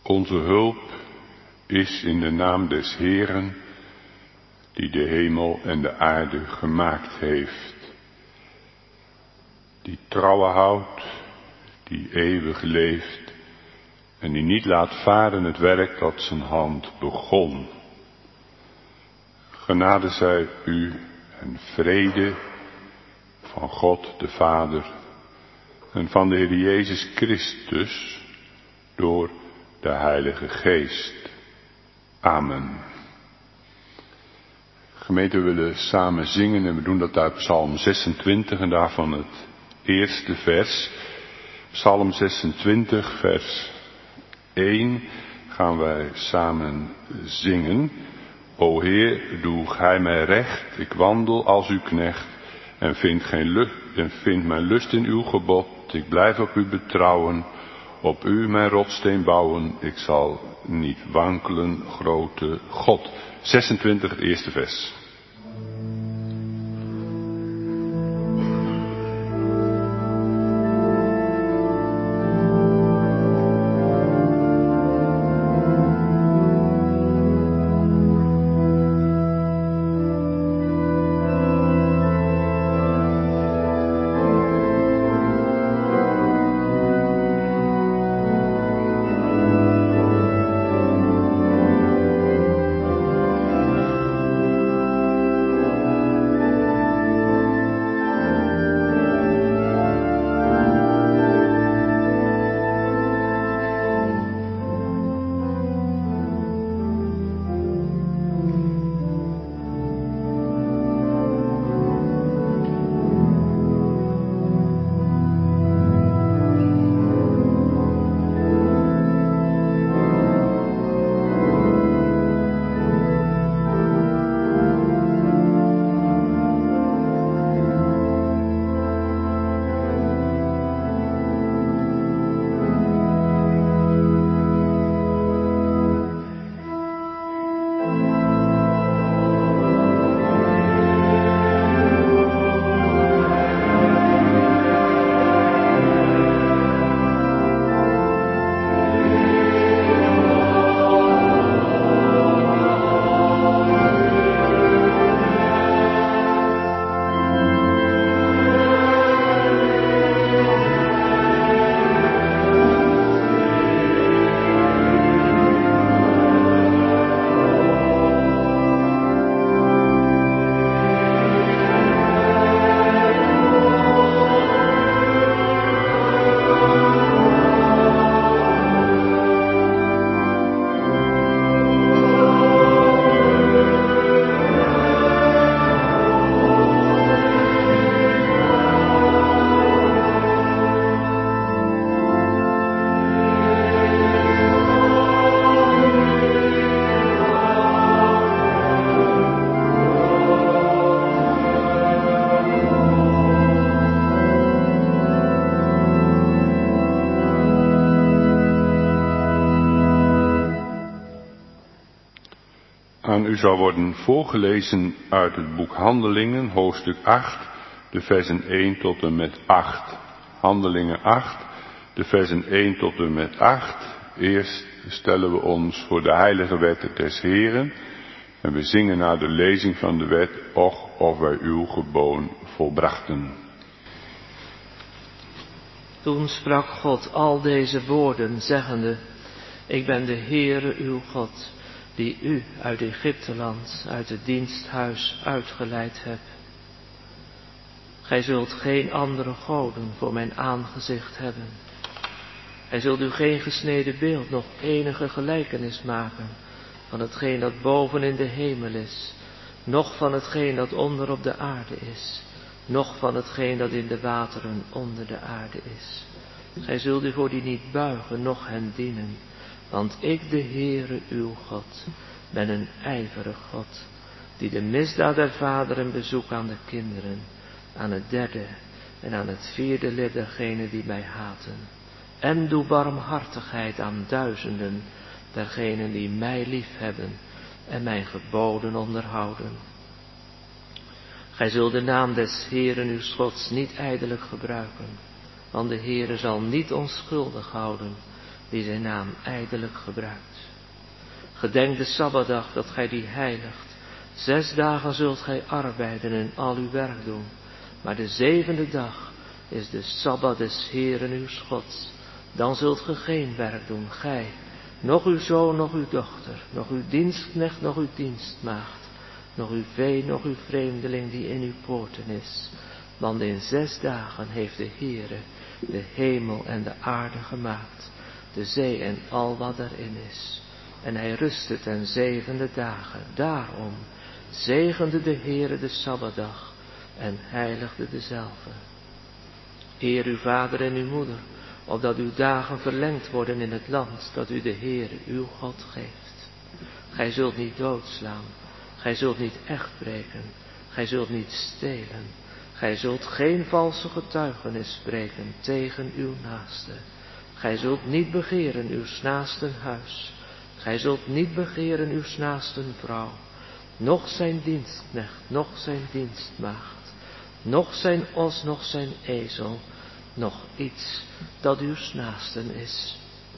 Onze hulp is in de naam des Heeren, die de hemel en de aarde gemaakt heeft. Die trouwe houdt, die eeuwig leeft en die niet laat varen het werk dat zijn hand begon. Genade zij u en vrede van God de Vader en van de Heer Jezus Christus door de Heilige Geest. Amen. Gemeente, we willen samen zingen en we doen dat uit Psalm 26 en daarvan het eerste vers. Psalm 26 vers 1 gaan wij samen zingen. O Heer, doe gij mij recht, ik wandel als uw knecht en vind mijn lust in uw gebod. Ik blijf op u betrouwen, op u mijn rotssteen bouwen. Ik zal niet wankelen, grote God. 26, het eerste vers. Aan u zal worden voorgelezen uit het boek Handelingen, hoofdstuk 8, de versen 1 tot en met 8. Handelingen 8, de versen 1 tot en met 8. Eerst stellen we ons voor de heilige wet des Heeren en we zingen naar de lezing van de wet, och, of wij uw geboon volbrachten. Toen sprak God al deze woorden, zeggende, ik ben de Heere uw God, die u uit Egypteland, uit het diensthuis uitgeleid heb. Gij zult geen andere goden voor mijn aangezicht hebben. Gij zult u geen gesneden beeld, nog enige gelijkenis maken van hetgeen dat boven in de hemel is, noch van hetgeen dat onder op de aarde is, noch van hetgeen dat in de wateren onder de aarde is. Gij zult u voor die niet buigen, noch hen dienen, want ik, de Heere uw God, ben een ijverig God, die de misdaad der vaderen bezoekt aan de kinderen, aan het derde en aan het vierde lid dergenen die mij haten. En doe barmhartigheid aan duizenden dergenen die mij lief hebben en mijn geboden onderhouden. Gij zult de naam des Heeren uw Gods niet ijdelijk gebruiken, want de Heere zal niet onschuldig houden die zijn naam ijdelijk gebruikt. Gedenk de Sabbatdag dat gij die heiligt. 6 dagen zult gij arbeiden en al uw werk doen. Maar de 7e dag is de Sabbat des Heeren uw Gods. Dan zult ge geen werk doen, gij, noch uw zoon, noch uw dochter, noch uw dienstknecht, noch uw dienstmaagd, noch uw vee, noch uw vreemdeling die in uw poorten is. Want in 6 dagen heeft de Heere de hemel en de aarde gemaakt, de zee en al wat erin is. En hij rustte ten 7e dagen. Daarom zegende de Heere de Sabbatdag en heiligde dezelve. Eer uw vader en uw moeder, opdat uw dagen verlengd worden in het land dat u de Heere uw God geeft. Gij zult niet doodslaan, gij zult niet echt breken, gij zult niet stelen, gij zult geen valse getuigenis spreken tegen uw naaste. Gij zult niet begeren uw naasten huis, gij zult niet begeren uw naasten vrouw, noch zijn dienstknecht, noch zijn dienstmaagd, noch zijn os, noch zijn ezel, noch iets dat uw naasten is.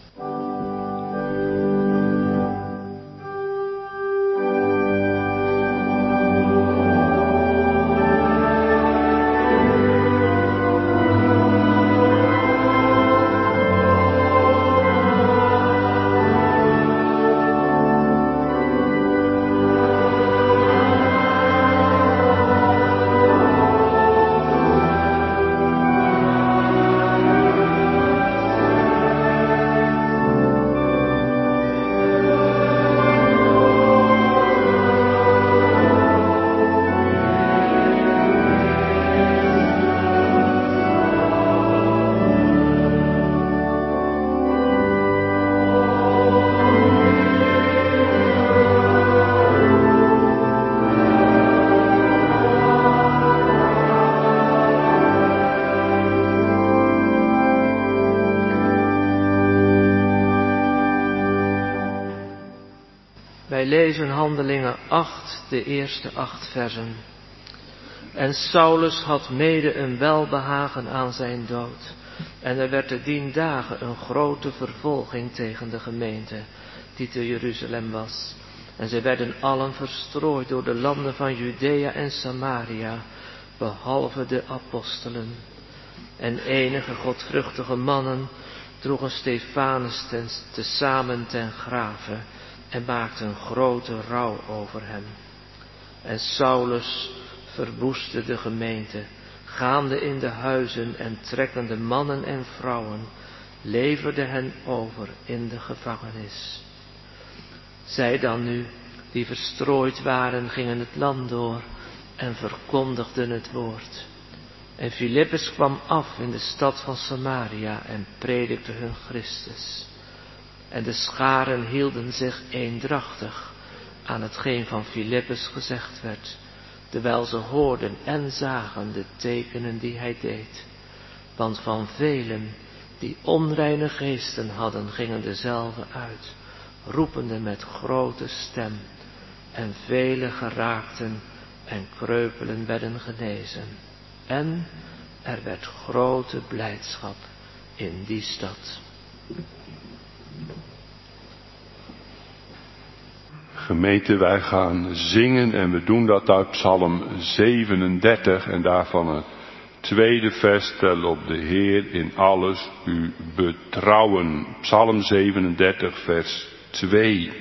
Wij lezen Handelingen 8, de eerste 8 versen. En Saulus had mede een welbehagen aan zijn dood. En er werd te dien dagen een grote vervolging tegen de gemeente, die te Jeruzalem was. En zij werden allen verstrooid door de landen van Judea en Samaria, behalve de apostelen. En enige godvruchtige mannen droegen Stefanus tezamen ten grave en maakten een grote rouw over hem. En Saulus verwoestte de gemeente, gaande in de huizen en trekkende mannen en vrouwen, leverde hen over in de gevangenis. Zij dan nu, die verstrooid waren, gingen het land door en verkondigden het woord. En Filippus kwam af in de stad van Samaria en predikte hun Christus. En de scharen hielden zich eendrachtig aan hetgeen van Filippus gezegd werd, terwijl ze hoorden en zagen de tekenen die hij deed. Want van velen die onreine geesten hadden, gingen dezelve uit, roepende met grote stem. En vele geraakten en kreupelen werden genezen. En er werd grote blijdschap in die stad. Gemeente, wij gaan zingen en we doen dat uit Psalm 37 en daarvan het 2e vers, stel op de Heer in alles u betrouwen. Psalm 37 vers 2.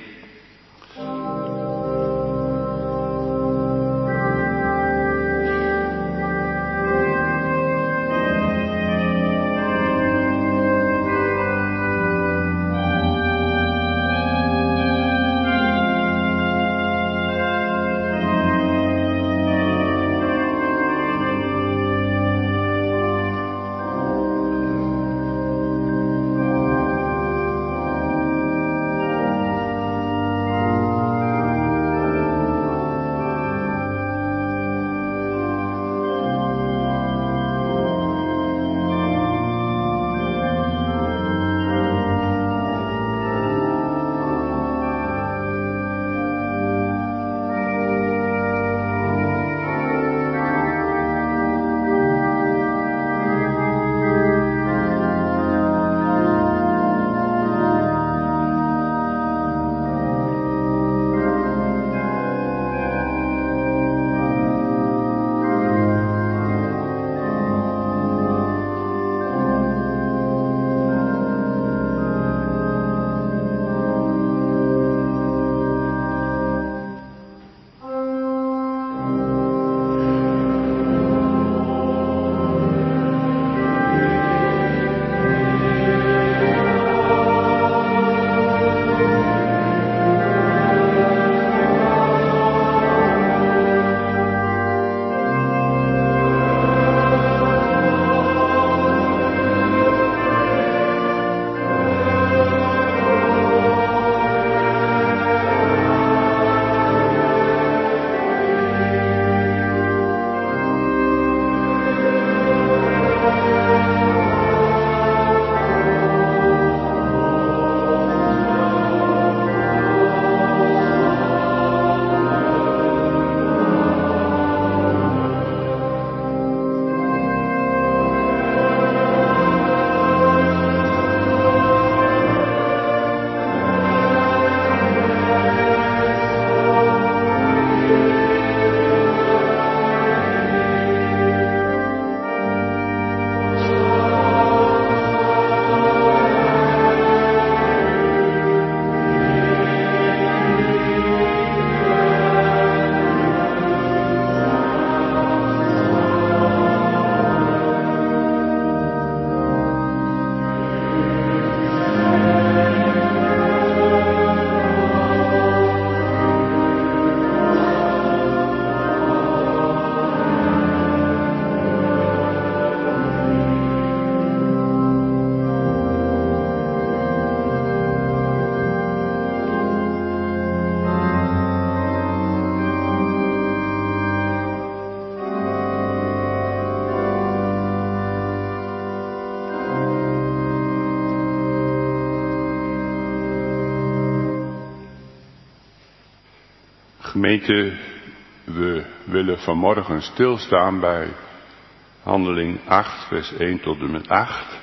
Gemeente, we willen vanmorgen stilstaan bij Handeling 8, vers 1 tot en met 8.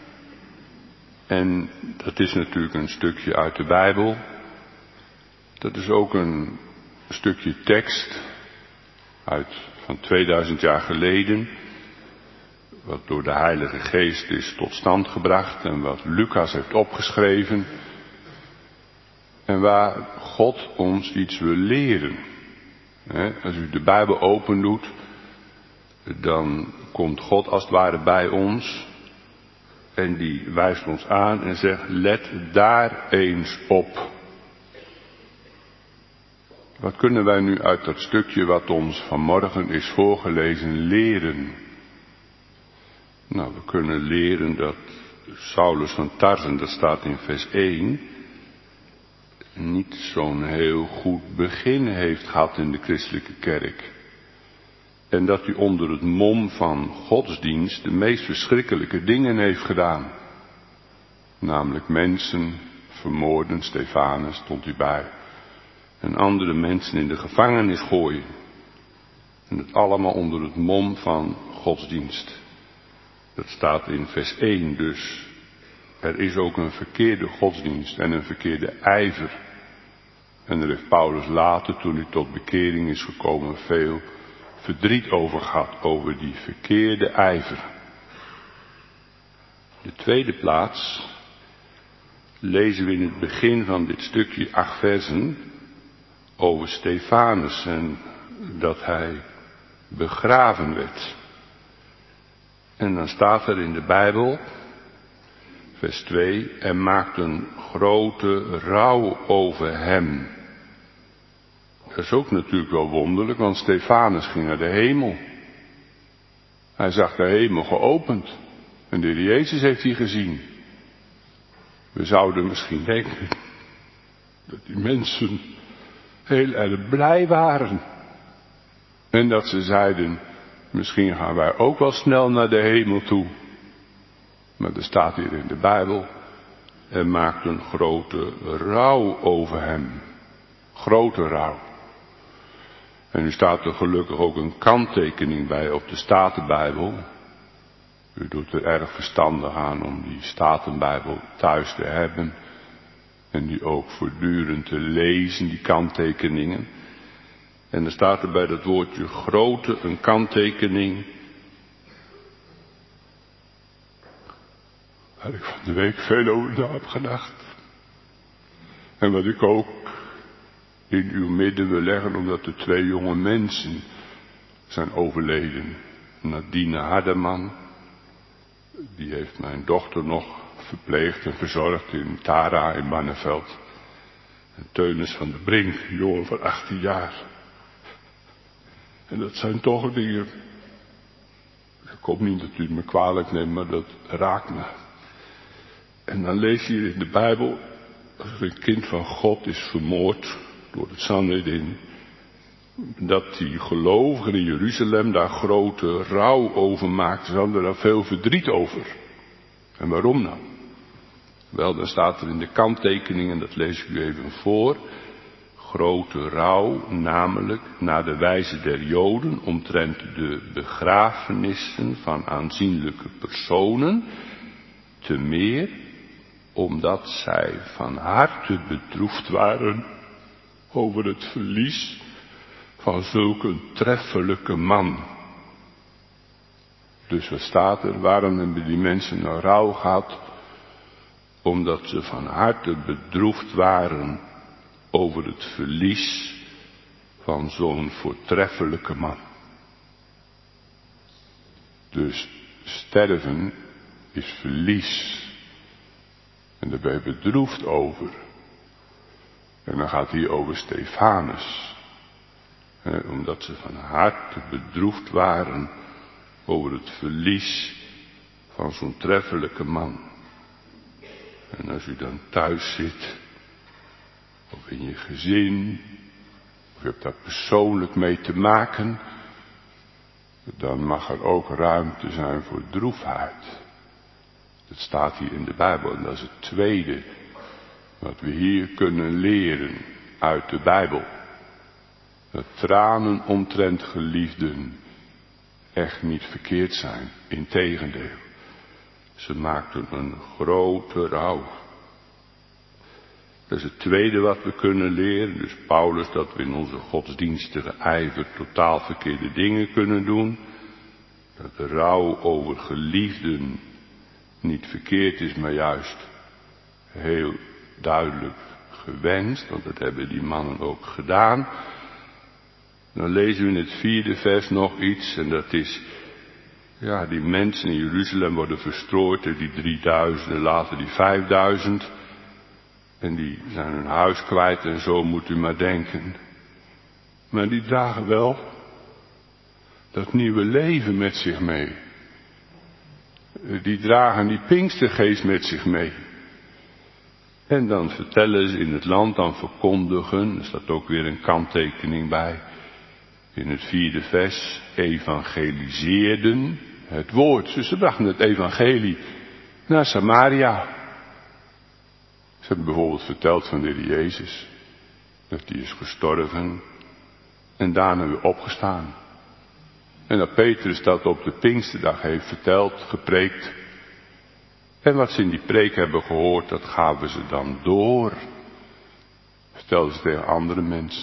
En dat is natuurlijk een stukje uit de Bijbel. Dat is ook een stukje tekst van 2000 jaar geleden, wat door de Heilige Geest is tot stand gebracht en wat Lucas heeft opgeschreven. En waar God ons iets wil leren. Als u de Bijbel open doet, dan komt God als het ware bij ons. En die wijst ons aan en zegt, let daar eens op. Wat kunnen wij nu uit dat stukje wat ons vanmorgen is voorgelezen leren? Nou, we kunnen leren dat Saulus van Tarsen, dat staat in vers 1, niet zo'n heel goed begin heeft gehad in de christelijke kerk. En dat hij onder het mom van godsdienst de meest verschrikkelijke dingen heeft gedaan. Namelijk mensen vermoorden, Stefanus stond hij bij. En andere mensen in de gevangenis gooien. En dat allemaal onder het mom van godsdienst. Dat staat in vers 1 dus. Er is ook een verkeerde godsdienst en een verkeerde ijver. En daar heeft Paulus later, toen hij tot bekering is gekomen, veel verdriet over gehad, over die verkeerde ijver. De tweede plaats lezen we in het begin van dit stukje 8 versen over Stefanus en dat hij begraven werd. En dan staat er in de Bijbel, vers 2, er maakt een grote rouw over hem. Dat is ook natuurlijk wel wonderlijk, want Stefanus ging naar de hemel. Hij zag de hemel geopend. En de Heer Jezus heeft hij gezien. We zouden misschien denken dat die mensen heel erg blij waren. En dat ze zeiden, misschien gaan wij ook wel snel naar de hemel toe. Maar er staat hier in de Bijbel, er maakt een grote rouw over hem. Grote rouw. En nu staat er gelukkig ook een kanttekening bij op de Statenbijbel. U doet er erg verstandig aan om die Statenbijbel thuis te hebben. En die ook voortdurend te lezen, die kanttekeningen. En er staat er bij dat woordje grote een kanttekening. Waar ik van de week veel over na heb gedacht. En wat ik ook in uw midden wil leggen, omdat er 2 jonge mensen zijn overleden. Nadine Hardeman, die heeft mijn dochter nog verpleegd en verzorgd in Tara in Barneveld. En Teunis van der Brink, een jongen van 18 jaar. En dat zijn toch dingen, ik hoop niet dat u het me kwalijk neemt, maar dat raakt me. En dan lees je hier in de Bijbel, als er een kind van God is vermoord door het Sanhedrin, dat die gelovigen in Jeruzalem daar grote rouw over maakten. Ze hadden daar veel verdriet over. En waarom nou? Wel, dan staat er in de kanttekening, en dat lees ik u even voor, grote rouw, namelijk naar de wijze der Joden omtrent de begrafenissen van aanzienlijke personen, te meer omdat zij van harte bedroefd waren over het verlies van zulk een treffelijke man. Dus wat staat er? Waarom hebben die mensen nou rouw gehad? Omdat ze van harte bedroefd waren over het verlies van zo'n voortreffelijke man. Dus sterven is verlies. En daar ben je bedroefd over. En dan gaat het hier over Stefanus. Omdat ze van harte bedroefd waren over het verlies van zo'n treffelijke man. En als u dan thuis zit, of in je gezin, of je hebt daar persoonlijk mee te maken, dan mag er ook ruimte zijn voor droefheid. Dat staat hier in de Bijbel en dat is het tweede wat we hier kunnen leren uit de Bijbel. Dat tranen omtrent geliefden echt niet verkeerd zijn. Integendeel. Ze maakten een grote rouw. Dat is het tweede wat we kunnen leren. Dus Paulus, dat we in onze godsdienstige ijver totaal verkeerde dingen kunnen doen. Dat de rouw over geliefden niet verkeerd is, maar juist heel duidelijk gewenst. Want dat hebben die mannen ook gedaan. Dan lezen we in het 4e vers nog iets. En dat is, ja, die mensen in Jeruzalem worden verstrooid. Die 3000 en later die 5000. En die zijn hun huis kwijt en zo moet u maar denken. Maar die dragen wel dat nieuwe leven met zich mee. Die dragen die Pinkstergeest met zich mee. En dan vertellen ze in het land, dan verkondigen, er staat ook weer een kanttekening bij. In het 4e vers, evangeliseerden het woord. Dus ze brachten het evangelie naar Samaria. Ze hebben bijvoorbeeld verteld van de Heer Jezus. Dat hij is gestorven en daarna weer opgestaan. En dat Petrus dat op de Pinksterdag heeft verteld, gepreekt. En wat ze in die preek hebben gehoord, dat gaven ze dan door. Vertelden ze tegen andere mensen.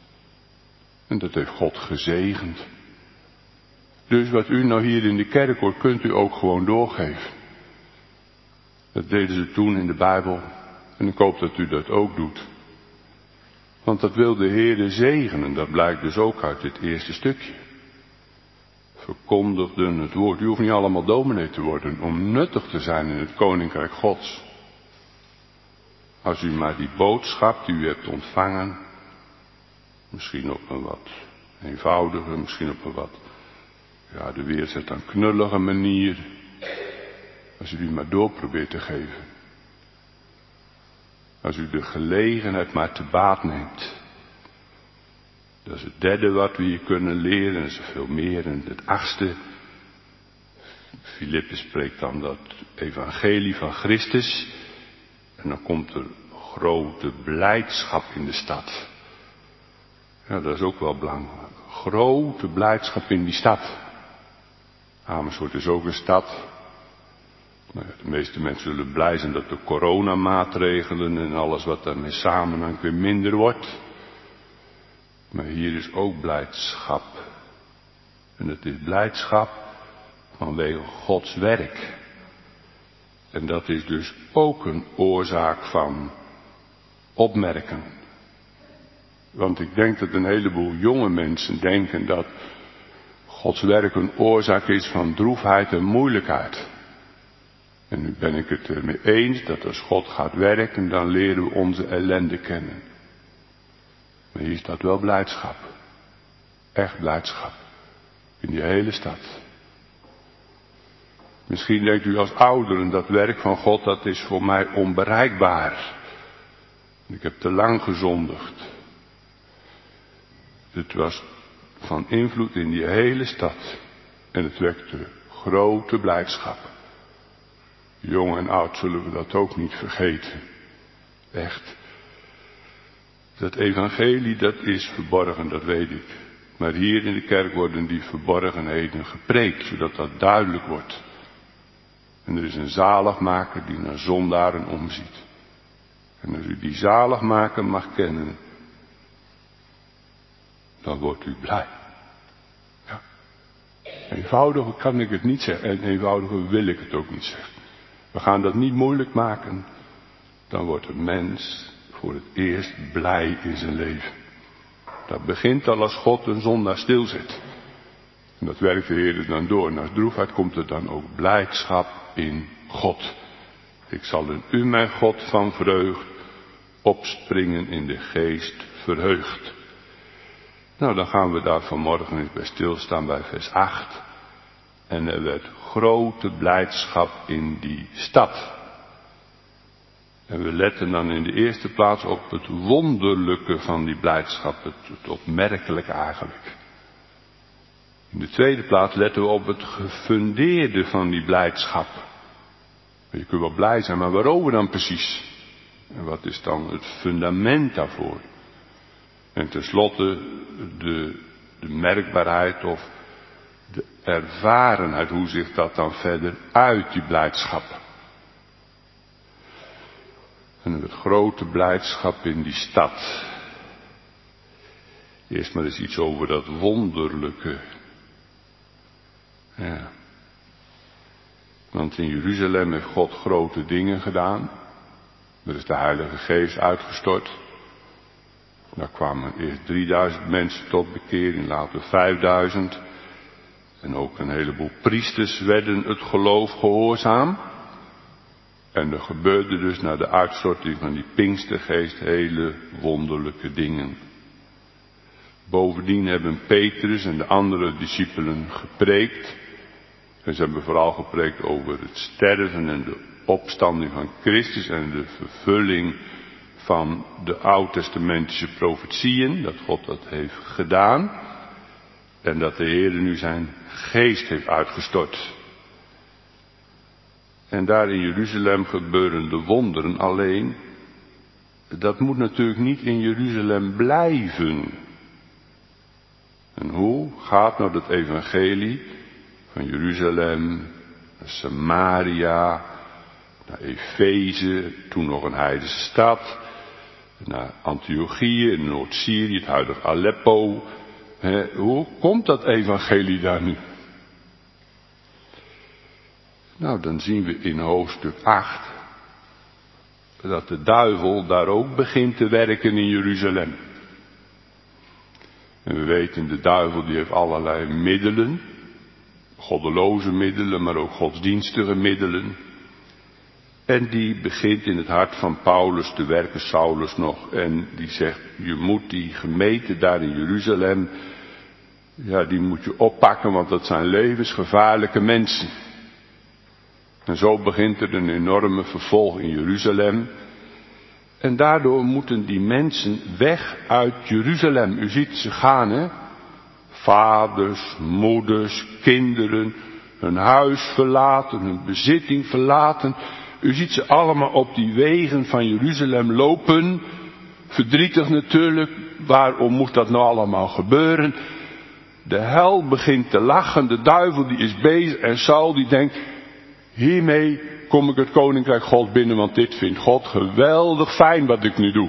En dat heeft God gezegend. Dus wat u nou hier in de kerk hoort, kunt u ook gewoon doorgeven. Dat deden ze toen in de Bijbel. En ik hoop dat u dat ook doet. Want dat wil de Heere zegenen. Dat blijkt dus ook uit dit eerste stukje. Verkondigden het woord. U hoeft niet allemaal dominee te worden om nuttig te zijn in het koninkrijk Gods. Als u maar die boodschap die u hebt ontvangen, misschien op een wat eenvoudige, misschien op een wat, ja, de weer zet dan knullige manier. Als u die maar door probeert te geven. Als u de gelegenheid maar te baat neemt. Dat is het derde wat we hier kunnen leren. Er is veel meer. En het 8e. Filippus spreekt dan dat evangelie van Christus. En dan komt er grote blijdschap in de stad. Ja, dat is ook wel belangrijk. Grote blijdschap in die stad. Amersfoort is ook een stad. Nou ja, de meeste mensen zullen blij zijn dat de coronamaatregelen en alles wat daarmee samenhangt weer minder wordt. Maar hier is ook blijdschap. En het is blijdschap vanwege Gods werk. En dat is dus ook een oorzaak van opmerken. Want ik denk dat een heleboel jonge mensen denken dat Gods werk een oorzaak is van droefheid en moeilijkheid. En nu ben ik het ermee eens dat als God gaat werken, dan leren we onze ellende kennen. Maar hier staat wel blijdschap. Echt blijdschap. In die hele stad. Misschien denkt u als ouderen, dat werk van God, dat is voor mij onbereikbaar. Ik heb te lang gezondigd. Het was van invloed in die hele stad. En het wekte grote blijdschap. Jong en oud zullen we dat ook niet vergeten. Echt. Dat evangelie, dat is verborgen, dat weet ik. Maar hier in de kerk worden die verborgenheden gepreekt, zodat dat duidelijk wordt. En er is een zaligmaker die naar zondaren omziet. En als u die zaligmaker mag kennen, dan wordt u blij. Ja. Eenvoudiger kan ik het niet zeggen en eenvoudiger wil ik het ook niet zeggen. We gaan dat niet moeilijk maken. Dan wordt een mens voor het eerst blij in zijn leven. Dat begint al als God een zondaar stilzet. En dat werkt de Heer dan door. En als droefheid komt er dan ook blijdschap in God. Ik zal in u, mijn God, van vreugd opspringen in de geest verheugd. Nou, dan gaan we daar vanmorgen eens bij stilstaan bij vers 8. En er werd grote blijdschap in die stad. En we letten dan in de eerste plaats op het wonderlijke van die blijdschap, het opmerkelijke eigenlijk. In de tweede plaats letten we op het gefundeerde van die blijdschap. Je kunt wel blij zijn, maar waarover dan precies? En wat is dan het fundament daarvoor? En tenslotte de merkbaarheid of de ervarenheid, hoe zich dat dan verder uit, die blijdschap. En het grote blijdschap in die stad. Eerst maar eens iets over dat wonderlijke. Ja. Want in Jeruzalem heeft God grote dingen gedaan. Er is de Heilige Geest uitgestort. Daar kwamen eerst 3000 mensen tot bekering, later 5000. En ook een heleboel priesters werden het geloof gehoorzaam. En er gebeurde dus na de uitstorting van die Pinkstergeest hele wonderlijke dingen. Bovendien hebben Petrus en de andere discipelen gepreekt. En ze hebben vooral gepreekt over het sterven en de opstanding van Christus en de vervulling van de oud-testamentische profetieën, dat God dat heeft gedaan. En dat de Heer nu zijn geest heeft uitgestort. En daar in Jeruzalem gebeuren de wonderen, alleen dat moet natuurlijk niet in Jeruzalem blijven. En hoe gaat nou dat evangelie van Jeruzalem naar Samaria, naar Efeze, toen nog een heidense stad, naar Antiochië in Noord-Syrië, het huidige Aleppo. Hoe komt dat evangelie daar nu? Nou, dan zien we in hoofdstuk 8 dat de duivel daar ook begint te werken in Jeruzalem. En we weten, de duivel die heeft allerlei middelen, goddeloze middelen, maar ook godsdienstige middelen. En die begint in het hart van Paulus te werken, Saulus nog. En die zegt, je moet die gemeente daar in Jeruzalem, ja, die moet je oppakken, want dat zijn levensgevaarlijke mensen. En zo begint er een enorme vervolg in Jeruzalem. En daardoor moeten die mensen weg uit Jeruzalem. U ziet ze gaan, hè. Vaders, moeders, kinderen, hun huis verlaten, hun bezitting verlaten. U ziet ze allemaal op die wegen van Jeruzalem lopen. Verdrietig natuurlijk, waarom moest dat nou allemaal gebeuren? De hel begint te lachen, de duivel die is bezig en Saul die denkt, hiermee kom ik het koninkrijk God binnen, want dit vindt God geweldig fijn wat ik nu doe.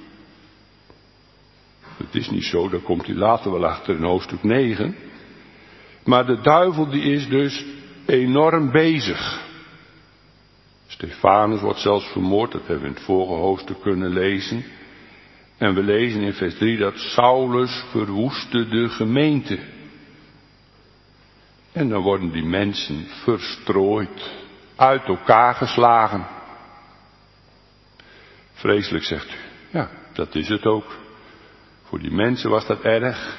Het is niet zo, daar komt hij later wel achter in hoofdstuk 9. Maar de duivel die is dus enorm bezig. Stefanus wordt zelfs vermoord, dat hebben we in het vorige hoofdstuk kunnen lezen. En we lezen in vers 3 dat Saulus verwoestte de gemeente. En dan worden die mensen verstrooid, uit elkaar geslagen. Vreselijk, zegt u. Ja, dat is het ook. Voor die mensen was dat erg.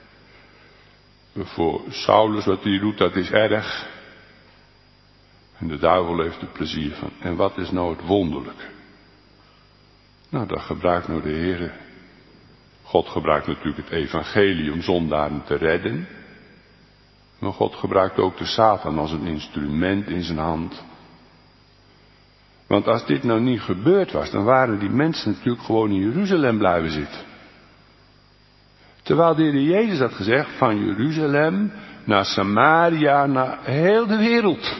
Voor Saulus wat hij doet, dat is erg. En de duivel heeft er plezier van. En wat is nou het wonderlijke? Nou, dat gebruikt nou de Heer. God gebruikt natuurlijk het evangelie om zondaren te redden. Maar God gebruikt ook de Satan als een instrument in zijn hand. Want als dit nou niet gebeurd was, dan waren die mensen natuurlijk gewoon in Jeruzalem blijven zitten. Terwijl de Heer Jezus had gezegd, van Jeruzalem naar Samaria, naar heel de wereld.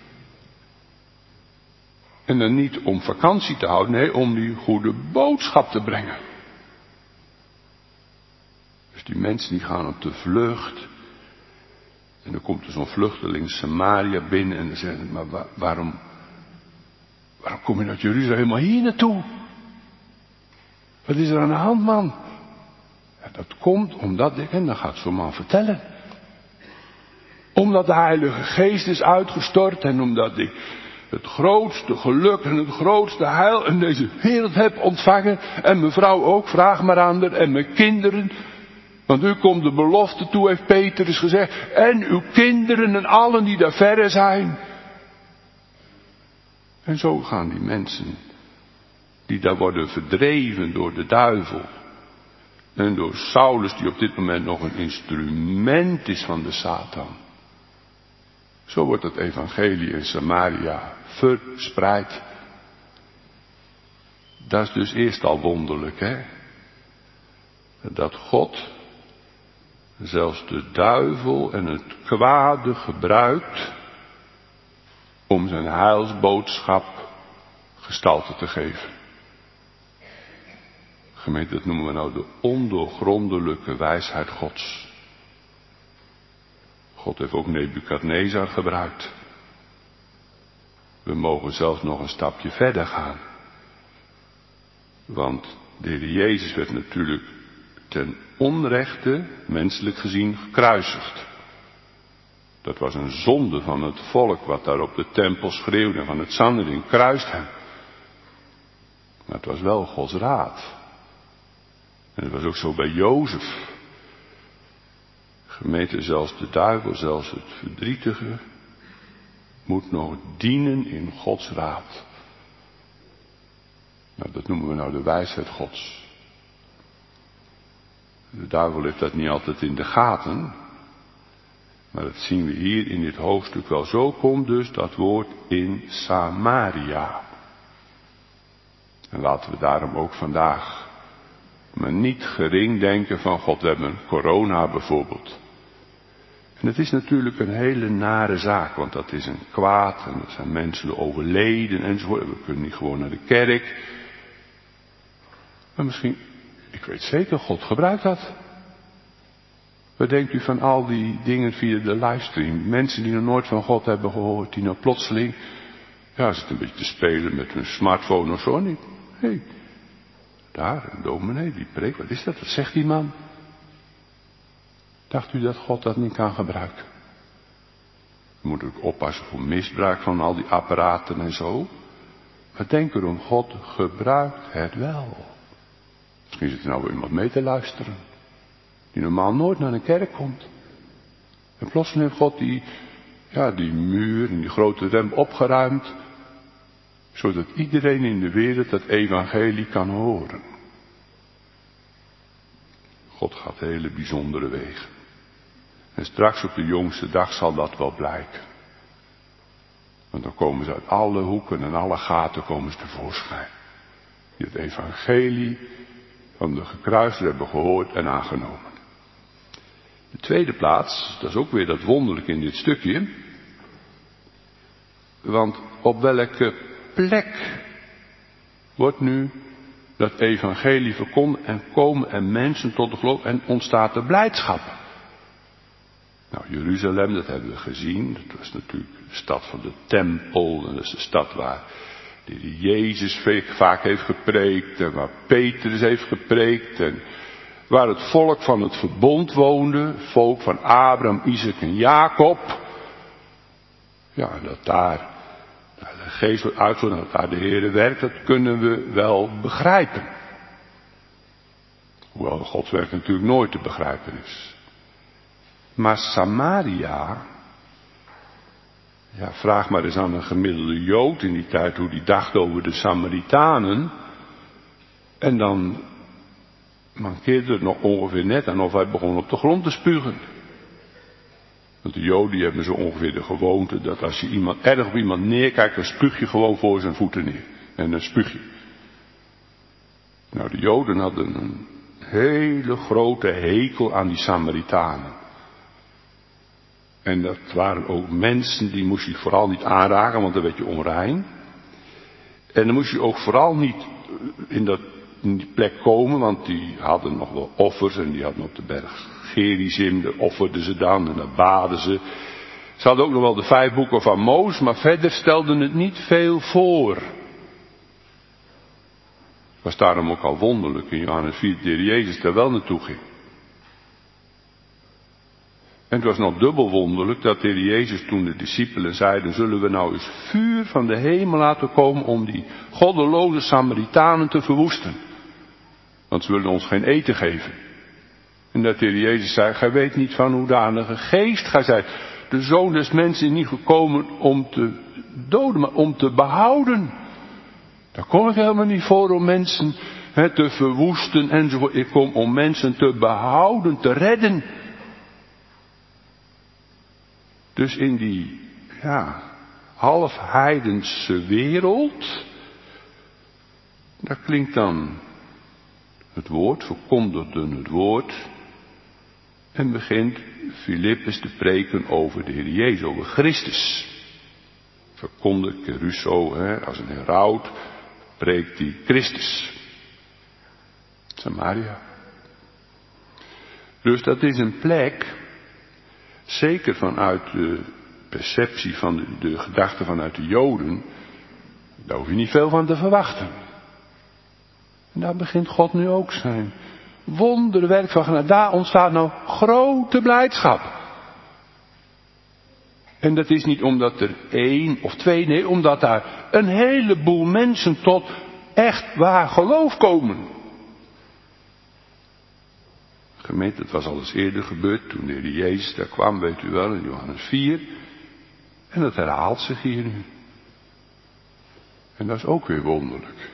En dan niet om vakantie te houden, nee, om die goede boodschap te brengen. Dus die mensen die gaan op de vlucht. En dan komt er zo'n vluchteling Samaria binnen en dan zegt hij, maar waarom kom je uit Jeruzalem helemaal hier naartoe? Wat is er aan de hand, man? Ja, dat komt omdat en dan gaat zo'n man vertellen. Omdat de Heilige Geest is uitgestort en omdat ik het grootste geluk en het grootste heil in deze wereld heb ontvangen. En mijn vrouw ook, vraag maar aan haar, en mijn kinderen. Want u komt de belofte toe, heeft Petrus gezegd. En uw kinderen en allen die daar verre zijn. En zo gaan die mensen, die daar worden verdreven door de duivel. En door Saulus, die op dit moment nog een instrument is van de Satan. Zo wordt het evangelie in Samaria verspreid. Dat is dus eerst al wonderlijk, hè. dat God zelfs de duivel en het kwade gebruikt om zijn heilsboodschap gestalte te geven. Gemeente, dat noemen we nou de ondoorgrondelijke wijsheid Gods. God heeft ook Nebukadnezar gebruikt. We mogen zelfs nog een stapje verder gaan. Want de Heer Jezus werd natuurlijk ten onrechte, menselijk gezien, gekruisigd. Dat was een zonde van het volk wat daar op de tempel schreeuwde en van het Sanhedrin, kruist hem. Maar het was wel Gods raad. En het was ook zo bij Jozef. Gemeente, zelfs de duivel, zelfs het verdrietige, moet nog dienen in Gods raad. Nou, dat noemen we nou de wijsheid Gods. De duivel heeft dat niet altijd in de gaten. Maar dat zien we hier in dit hoofdstuk wel. Zo komt dus dat woord in Samaria. En laten we daarom ook vandaag maar niet gering denken van God, we hebben corona bijvoorbeeld. En het is natuurlijk een hele nare zaak, want dat is een kwaad en er zijn mensen overleden enzovoort. We kunnen niet gewoon naar de kerk. Maar misschien, ik weet zeker, God gebruikt dat. Wat denkt u van al die dingen via de livestream? Mensen die nog nooit van God hebben gehoord, die nou plotseling, ja, zitten een beetje te spelen met hun smartphone of zo niet. Hé, daar, een dominee, die preekt, wat is dat? Wat zegt die man? Dacht u dat God dat niet kan gebruiken? We moeten ook oppassen voor misbruik van al die apparaten en zo. Maar denk erom, God gebruikt het wel. Misschien zit er nou wel iemand mee te luisteren, die normaal nooit naar een kerk komt. En plotseling heeft God die muur en die grote rem opgeruimd, zodat iedereen in de wereld het evangelie kan horen. God gaat hele bijzondere wegen. En straks op de jongste dag zal dat wel blijken. Want dan komen ze uit alle hoeken en alle gaten komen ze tevoorschijn. Die het evangelie van de gekruisten hebben gehoord en aangenomen. De tweede plaats, dat is ook weer dat wonderlijke in dit stukje. Want op welke plek wordt nu dat evangelie verkondigd en komen er mensen tot de geloof en ontstaat er blijdschap? Nou, Jeruzalem, dat hebben we gezien. Dat was natuurlijk de stad van de tempel. En dat is de stad waar de Jezus vaak heeft gepreekt. En waar Petrus heeft gepreekt. En waar het volk van het verbond woonde. Het volk van Abraham, Isaac en Jacob. Ja, en dat daar de geest wordt uitgezonden, dat daar de Heere werkt, dat kunnen we wel begrijpen. Hoewel Gods werk natuurlijk nooit te begrijpen is. Maar Samaria, ja, vraag maar eens aan een gemiddelde Jood in die tijd hoe die dacht over de Samaritanen. En dan mankeerde het nog ongeveer net aan of hij begon op de grond te spugen. Want de Joden die hebben zo ongeveer de gewoonte dat als je erg op iemand neerkijkt, dan spuug je gewoon voor zijn voeten neer. En dan spuug je. Nou, de Joden hadden een hele grote hekel aan die Samaritanen. En dat waren ook mensen, die moest je vooral niet aanraken, want dan werd je onrein. En dan moest je ook vooral niet in die plek komen, want die hadden nog wel offers en die hadden op de berg Gerizim, daar offerden ze dan en daar baden ze. Ze hadden ook nog wel de 5 boeken van Mozes, maar verder stelden het niet veel voor. Het was daarom ook al wonderlijk in Johannes 4 dat de Heer Jezus daar wel naartoe ging. En het was nog dubbel wonderlijk dat de Heer Jezus toen de discipelen zeiden, zullen we nou eens vuur van de hemel laten komen om die goddeloze Samaritanen te verwoesten. Want ze willen ons geen eten geven. En dat de Heer Jezus zei, gij weet niet van hoedanige geest gij zijt. De Zoon des Mensen is niet gekomen om te doden, maar om te behouden. Daar kom ik helemaal niet voor om mensen te verwoesten enzovoort. Ik kom om mensen te behouden, te redden. Dus in die, half heidense wereld, daar klinkt dan het woord, verkondigden het woord. En begint Filippus te preken over de Heer Jezus, over Christus. Verkondigt Kerusso, als een heraut, preekt hij Christus. Samaria. Dus dat is een plek, zeker vanuit de perceptie van de gedachte vanuit de Joden, daar hoef je niet veel van te verwachten. En daar begint God nu ook zijn wonderwerk van genade. Daar ontstaat nou grote blijdschap. En dat is niet omdat er 1 of 2, nee, omdat daar een heleboel mensen tot echt waar geloof komen. Gemeente, het was al eens eerder gebeurd toen de Heer Jezus daar kwam, weet u wel, in Johannes 4. En dat herhaalt zich hier nu. En dat is ook weer wonderlijk.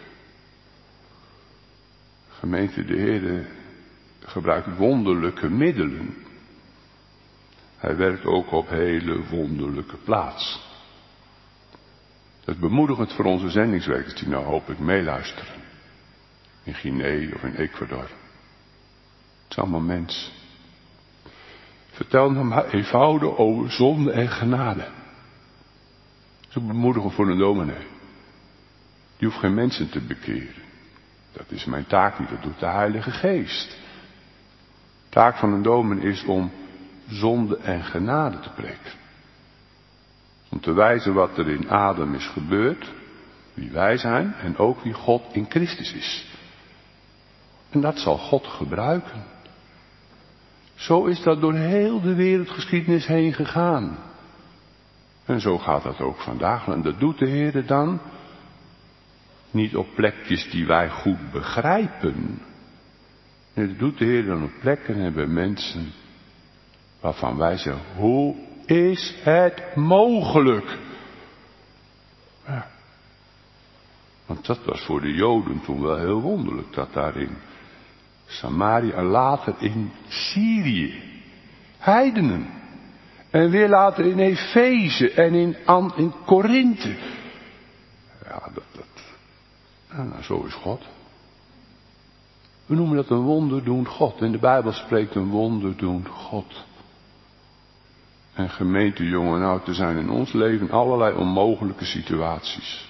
Gemeente, de Heer gebruikt wonderlijke middelen. Hij werkt ook op hele wonderlijke plaats. Dat is bemoedigend voor onze zendingswerkers die nou hopelijk meeluisteren. In Guinea of in Ecuador. Het is allemaal mens. Vertel nou maar eenvoudig over zonde en genade. Dat is ook bemoedigend voor een dominee. Die hoeft geen mensen te bekeren. Dat is mijn taak niet, dat doet de Heilige Geest. De taak van een dominee is om zonde en genade te preken. Om te wijzen wat er in Adam is gebeurd, wie wij zijn en ook wie God in Christus is. En dat zal God gebruiken. Zo is dat door heel de wereldgeschiedenis heen gegaan. En zo gaat dat ook vandaag. En dat doet de Heer dan niet op plekjes die wij goed begrijpen. Nee, dat doet de Heer dan op plekken en bij mensen waarvan wij zeggen, hoe is het mogelijk? Ja. Want dat was voor de Joden toen wel heel wonderlijk, dat daar in Samaria en later in Syrië, heidenen, en weer later in Efeze en in Korinthe. Ja, nou, zo is God. We noemen dat een wonderdoend God. En de Bijbel spreekt een wonderdoend God. En gemeente, jong en oud, er zijn in ons leven allerlei onmogelijke situaties.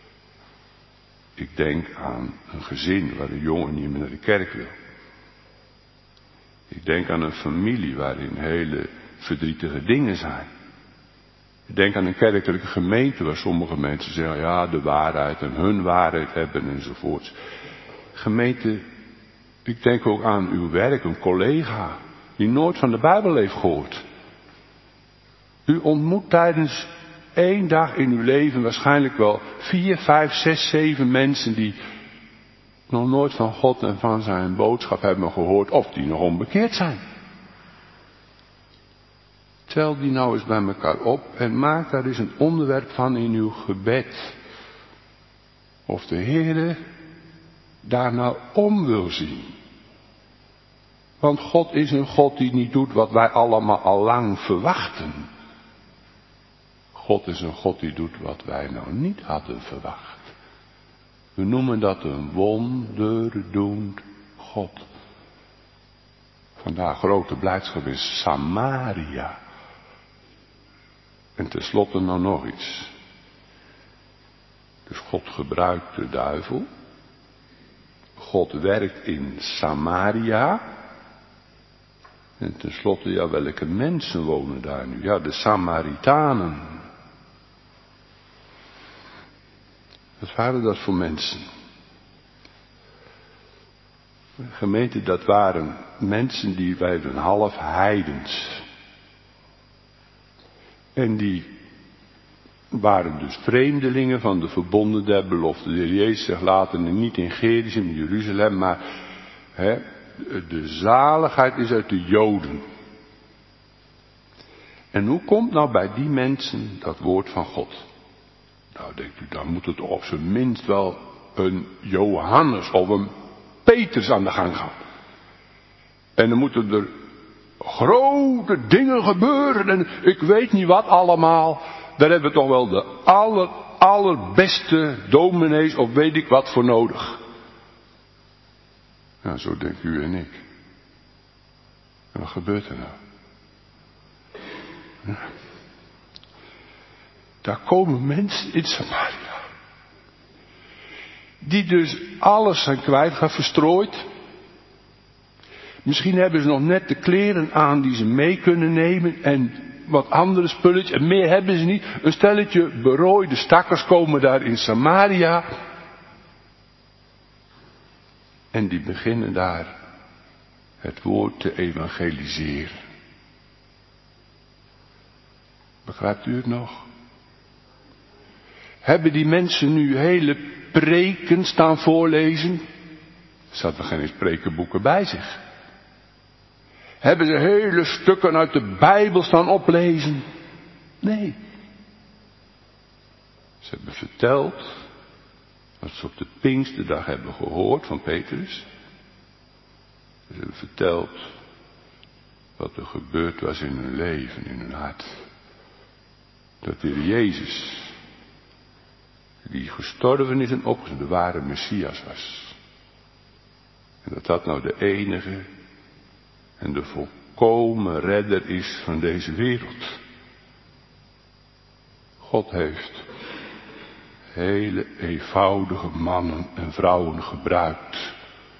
Ik denk aan een gezin waar een jongen niet meer naar de kerk wil. Ik denk aan een familie waarin hele verdrietige dingen zijn. Ik denk aan een kerkelijke gemeente waar sommige mensen zeggen, ja, de waarheid en hun waarheid hebben enzovoorts. Gemeente, ik denk ook aan uw werk, een collega die nooit van de Bijbel heeft gehoord. U ontmoet tijdens 1 dag in uw leven waarschijnlijk wel 4, 5, 6, 7 mensen die nog nooit van God en van zijn boodschap hebben gehoord of die nog onbekeerd zijn. Tel die nou eens bij elkaar op en maak daar eens een onderwerp van in uw gebed. Of de Heere daar nou om wil zien. Want God is een God die niet doet wat wij allemaal al lang verwachten. God is een God die doet wat wij nou niet hadden verwacht. We noemen dat een wonderdoend God. Vandaar grote blijdschap in Samaria. En tenslotte nou nog iets. Dus God gebruikt de duivel. God werkt in Samaria. En tenslotte, ja, welke mensen wonen daar nu? Ja, de Samaritanen. Wat waren dat voor mensen? Gemeente, dat waren mensen die werden half heidens. En die waren dus vreemdelingen van de verbonden der belofte. De Heer Jezus zegt later niet in Gerizim, in Jeruzalem, maar de zaligheid is uit de Joden. En hoe komt nou bij die mensen dat woord van God? Nou, denkt u, dan moet het op zijn minst wel een Johannes of een Petrus aan de gang gaan. En dan moeten er grote dingen gebeuren en ik weet niet wat allemaal. Daar hebben we toch wel de allerbeste dominees of weet ik wat voor nodig. Nou, zo denkt u en ik. En wat gebeurt er nou? Ja. Daar komen mensen in Samaria. Die dus alles zijn kwijt gaan verstrooid. Misschien hebben ze nog net de kleren aan die ze mee kunnen nemen. En wat andere spulletjes. En meer hebben ze niet. Een stelletje berooide stakkers komen daar in Samaria. En die beginnen daar het woord te evangeliseren. Begrijpt u het nog? Hebben die mensen nu hele preken staan voorlezen? Er zaten geen eens prekenboeken bij zich. Hebben ze hele stukken uit de Bijbel staan oplezen? Nee. Ze hebben verteld wat ze op de Pinksterdag hebben gehoord van Petrus. Ze hebben verteld wat er gebeurd was in hun leven, in hun hart. Dat de Heer Jezus, die gestorven is en opgestaan, de ware Messias was. En dat dat nou de enige en de volkomen redder is van deze wereld. God heeft hele eenvoudige mannen en vrouwen gebruikt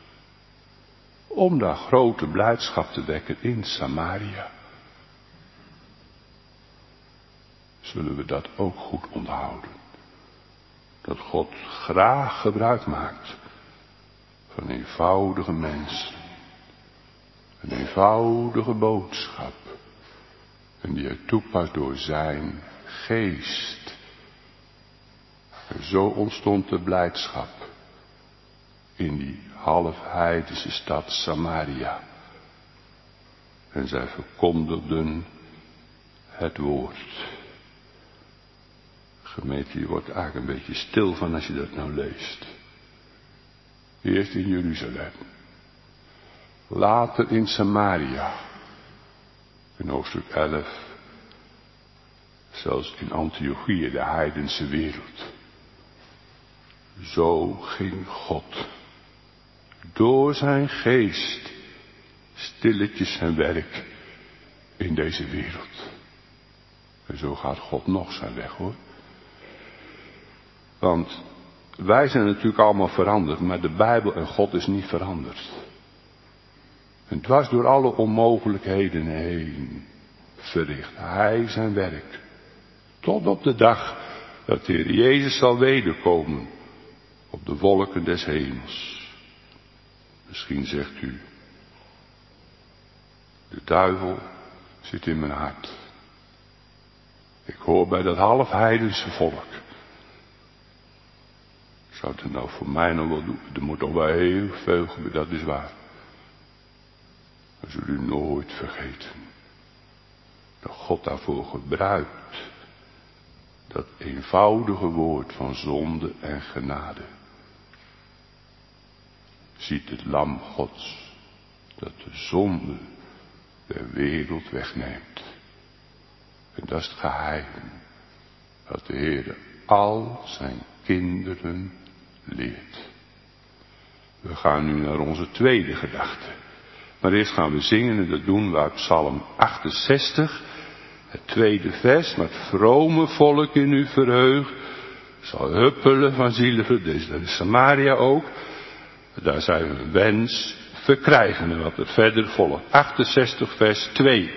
om daar grote blijdschap te wekken in Samaria. Zullen we dat ook goed onthouden? Dat God graag gebruik maakt van eenvoudige mensen. Een eenvoudige boodschap. En die hij toepast door zijn geest. En zo ontstond de blijdschap in die halfheidense stad Samaria. En zij verkondigden het woord. Gemeente, je wordt eigenlijk een beetje stil van als je dat nou leest. Eerst in Jeruzalem. Later in Samaria. In hoofdstuk 11. Zelfs in Antiochië, de heidense wereld. Zo ging God door zijn geest stilletjes zijn werk in deze wereld. En zo gaat God nog zijn weg, hoor. Want wij zijn natuurlijk allemaal veranderd, maar de Bijbel en God is niet veranderd. En dwars door alle onmogelijkheden heen verricht hij zijn werk. Tot op de dag dat de Heer Jezus zal wederkomen op de wolken des hemels. Misschien zegt u, de duivel zit in mijn hart. Ik hoor bij dat halfheidense volk. Zou het nou voor mij nog wel doen? Er moet nog wel heel veel gebeuren, dat is waar. Maar zult u nooit vergeten dat God daarvoor gebruikt dat eenvoudige woord van zonde en genade. Ziet het lam Gods dat de zonde der wereld wegneemt. En dat is het geheim dat de Heer al zijn kinderen leert. We gaan nu naar onze tweede gedachte. Maar eerst gaan we zingen en dat doen we uit Psalm 68. Het tweede vers, met vrome volk in u verheugd. Zal huppelen van zieleverdriet. Dat is Samaria ook. Daar zijn we een wens verkrijgen. En wat er verder volgt. 68 vers 2.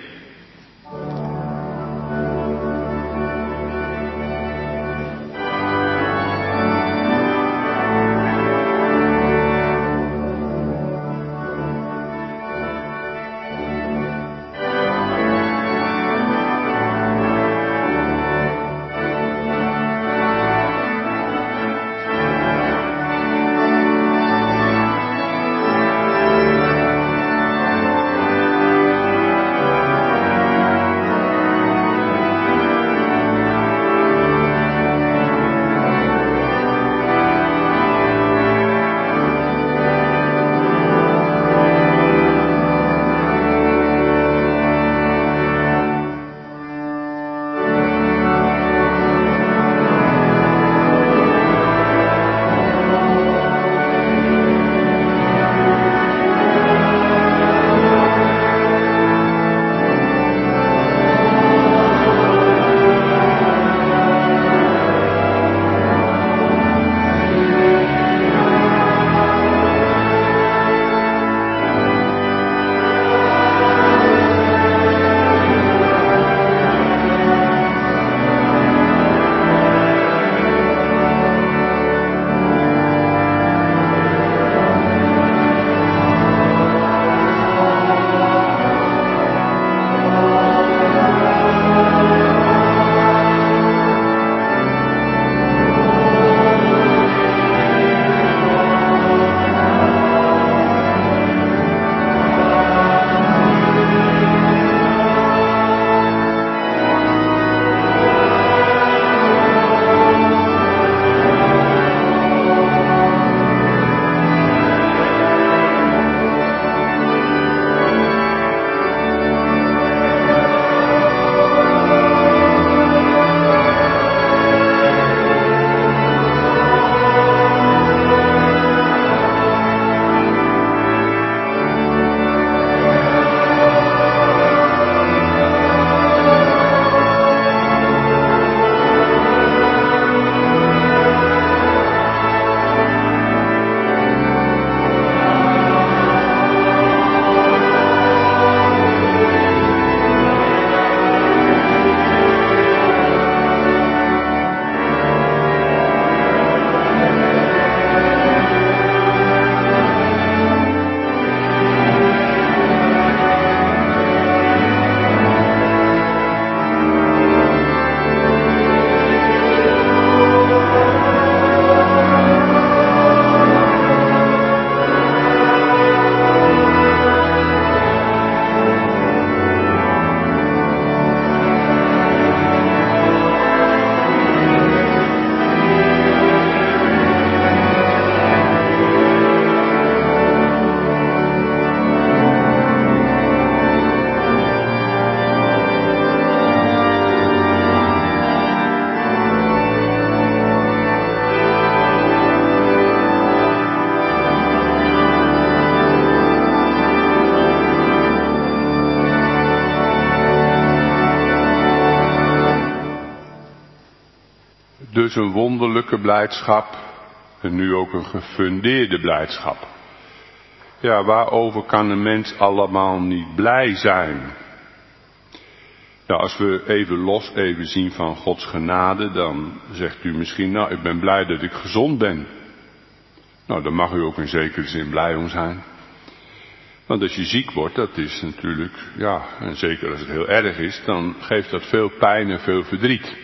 dus een wonderlijke blijdschap en nu ook een gefundeerde blijdschap. Ja, waarover kan een mens allemaal niet blij zijn? Nou, als we even zien van Gods genade, dan zegt u misschien, nou, ik ben blij dat ik gezond ben. Nou, daar mag u ook in zekere zin blij om zijn. Want als je ziek wordt, dat is natuurlijk, ja, en zeker als het heel erg is, dan geeft dat veel pijn en veel verdriet.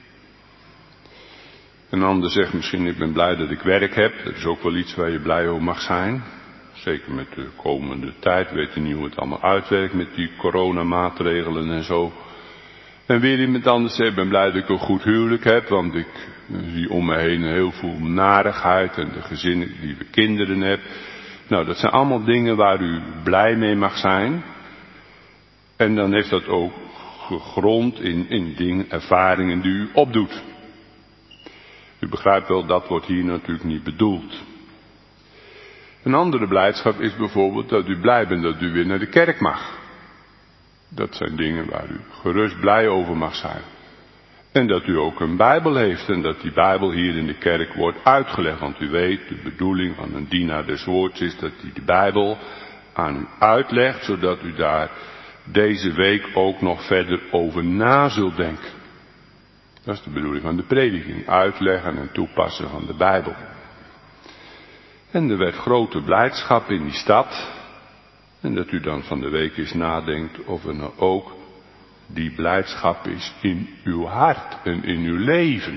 Een ander zegt misschien, ik ben blij dat ik werk heb. Dat is ook wel iets waar je blij over mag zijn. Zeker met de komende tijd, weet je niet hoe het allemaal uitwerkt met die coronamaatregelen en zo. En weer iemand anders zegt, ik ben blij dat ik een goed huwelijk heb, want ik zie om me heen heel veel narigheid en de gezinnen die we kinderen hebben. Nou, dat zijn allemaal dingen waar u blij mee mag zijn. En dan heeft dat ook gegrond in dingen, ervaringen die u opdoet. U begrijpt wel, dat wordt hier natuurlijk niet bedoeld. Een andere blijdschap is bijvoorbeeld dat u blij bent dat u weer naar de kerk mag. Dat zijn dingen waar u gerust blij over mag zijn. En dat u ook een Bijbel heeft en dat die Bijbel hier in de kerk wordt uitgelegd. Want u weet, de bedoeling van een dienaar des woords is dat hij de Bijbel aan u uitlegt, zodat u daar deze week ook nog verder over na zult denken. Dat is de bedoeling van de prediking, uitleggen en toepassen van de Bijbel. En er werd grote blijdschap in die stad. En dat u dan van de week eens nadenkt of er nou ook die blijdschap is in uw hart en in uw leven.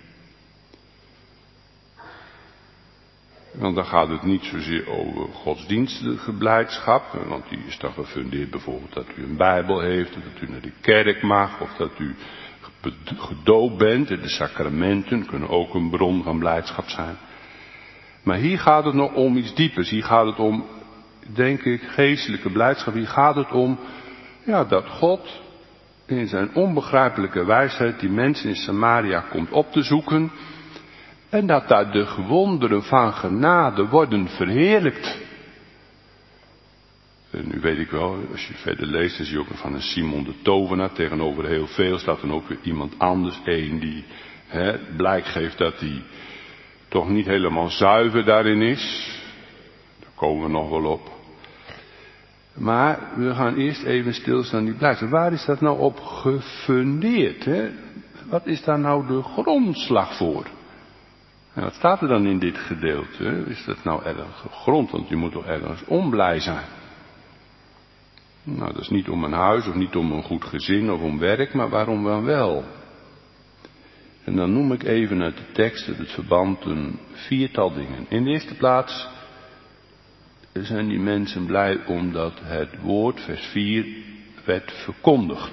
Want dan gaat het niet zozeer over godsdienstige blijdschap, want die is dan gefundeerd bijvoorbeeld dat u een Bijbel heeft, of dat u naar de kerk mag, of dat u gedoopt bent. En de sacramenten kunnen ook een bron van blijdschap zijn. Maar hier gaat het nog om iets diepers. Hier gaat het om, denk ik, geestelijke blijdschap. Hier gaat het om, ja, dat God in zijn onbegrijpelijke wijsheid die mensen in Samaria komt op te zoeken. En dat daar de wonderen van genade worden verheerlijkt. En nu weet ik wel, als je verder leest, dan zie je ook nog van een Simon de tovenaar. Tegenover heel veel staat dan ook weer iemand anders. Een die blijk geeft dat hij toch niet helemaal zuiver daarin is. Daar komen we nog wel op. Maar we gaan eerst even stilstaan die blijdschap. Waar is dat nou op gefundeerd? Hè? Wat is daar nou de grondslag voor? En wat staat er dan in dit gedeelte? Is dat nou erg gegrond? Want je moet toch ergens onblij zijn. Nou, dat is niet om een huis of niet om een goed gezin of om werk, maar waarom dan wel? En dan noem ik even uit de tekst het verband een viertal dingen. In de eerste plaats zijn die mensen blij omdat het woord, vers 4, werd verkondigd.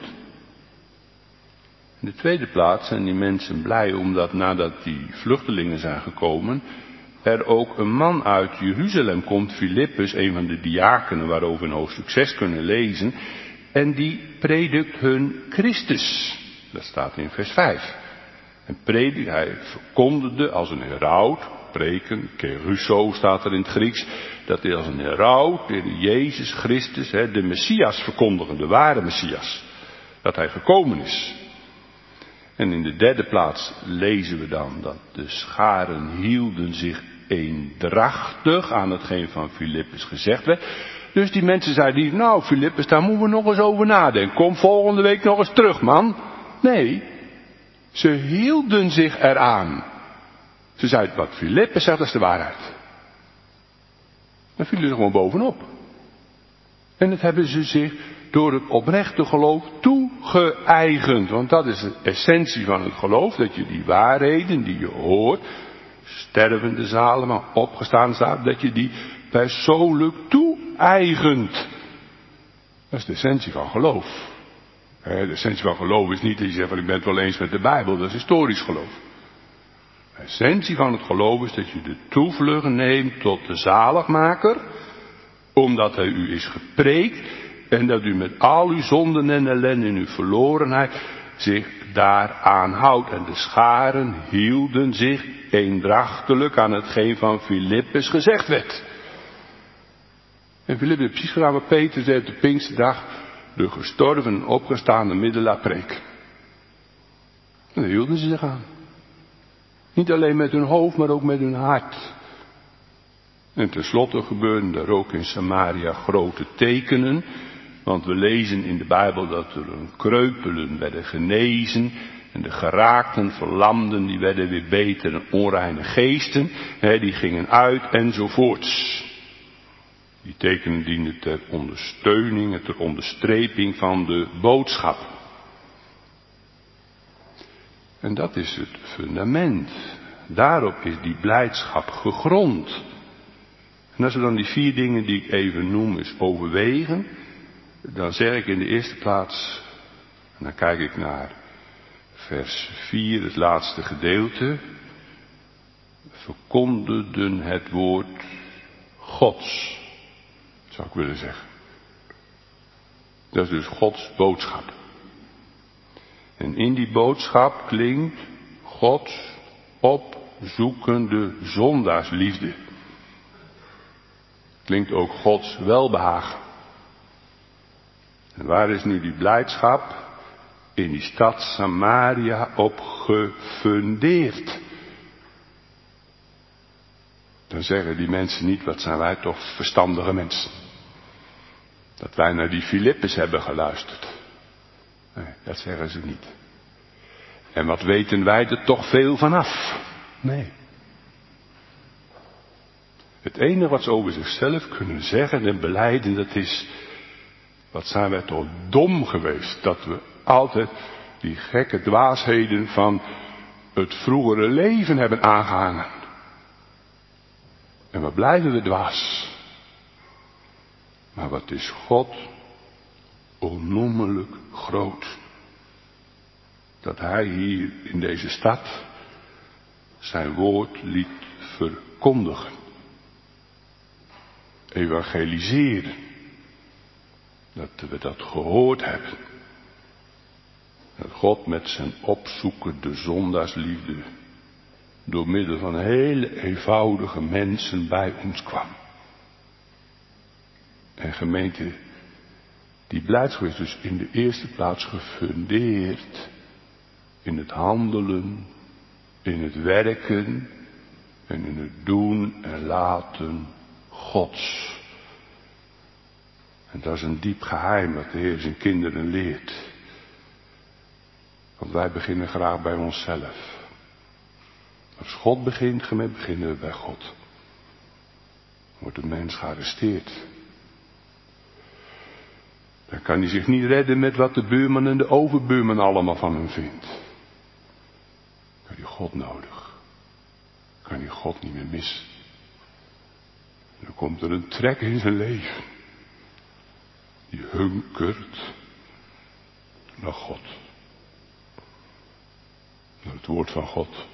In de tweede plaats zijn die mensen blij omdat nadat die vluchtelingen zijn gekomen, er ook een man uit Jeruzalem komt, Filippus, een van de diakenen waarover we in hoofdstuk 6 kunnen lezen, en die predikt hun Christus. Dat staat in vers 5. En hij verkondigde als een heraut, preken, kerusso staat er in het Grieks, dat hij als een heraut, de Jezus Christus, de Messias verkondigen, de ware Messias, dat hij gekomen is. En in de derde plaats lezen we dan dat de scharen hielden zich eendrachtig aan hetgeen van Filippus gezegd werd. Dus die mensen zeiden niet, nou Filippus, daar moeten we nog eens over nadenken. Kom volgende week nog eens terug, man. Nee, ze hielden zich eraan. Ze zeiden, wat Filippus zegt, dat is de waarheid. Dan vielen ze gewoon bovenop. En dat hebben ze zich door het oprechte geloof toegeëigend. Want dat is de essentie van het geloof. Dat je die waarheden die je hoort, stervende zalen, maar opgestaan staat, dat je die persoonlijk toe-eigent. Dat is de essentie van geloof. De essentie van geloof is niet dat je zegt van ik ben het wel eens met de Bijbel. Dat is historisch geloof. De essentie van het geloof is dat je de toevlucht neemt tot de zaligmaker, omdat hij u is gepreekt en dat u met al uw zonden en ellende en uw verlorenheid zich daaraan houdt. En de scharen hielden zich eendrachtelijk aan hetgeen van Filippus gezegd werd. En Filippus heeft precies gedaan wat Peter zei op de Pinksterdag, de gestorven en opgestaande middelaar preek. En daar hielden ze zich aan. Niet alleen met hun hoofd, maar ook met hun hart. En tenslotte gebeurden er ook in Samaria grote tekenen. Want we lezen in de Bijbel dat er kreupelen werden genezen. En de geraakten, verlamden, die werden weer beter. En onreine geesten, die gingen uit enzovoorts. Die tekenen dienden ter ondersteuning en ter onderstreping van de boodschap. En dat is het fundament. Daarop is die blijdschap gegrond. En als we dan die 4 dingen die ik even noem eens overwegen, dan zeg ik in de eerste plaats, en dan kijk ik naar vers 4, het laatste gedeelte, verkondigden het woord Gods, zou ik willen zeggen. Dat is dus Gods boodschap. En in die boodschap klinkt Gods opzoekende zondaarsliefde. Klinkt ook Gods welbehagen. En waar is nu die blijdschap? In die stad Samaria op gefundeerd. Dan zeggen die mensen niet, wat zijn wij toch verstandige mensen. Dat wij naar die Filippus hebben geluisterd. Nee, dat zeggen ze niet. En wat weten wij er toch veel vanaf? Nee. Het enige wat ze over zichzelf kunnen zeggen en belijden, dat is, wat zijn wij toch dom geweest, dat we altijd die gekke dwaasheden van het vroegere leven hebben aangehangen. En wat blijven we dwaas. Maar wat is God onnoemelijk groot. Dat hij hier in deze stad zijn woord liet verkondigen. Evangeliseren. Dat we dat gehoord hebben. Dat God met zijn opzoekende zondaarsliefde door middel van hele eenvoudige mensen bij ons kwam. En gemeente, die blijdschap is dus in de eerste plaats gefundeerd in het handelen, in het werken en in het doen en laten Gods. En dat is een diep geheim wat de Heer zijn kinderen leert. Want wij beginnen graag bij onszelf. Als God begint, beginnen we bij God. Wordt de mens gearresteerd. Dan kan hij zich niet redden met wat de buurman en de overbuurman allemaal van hem vindt. Dan heb je God nodig. Kan je God niet meer missen. En dan komt er een trek in zijn leven. Die hunkert naar God. Naar het woord van God.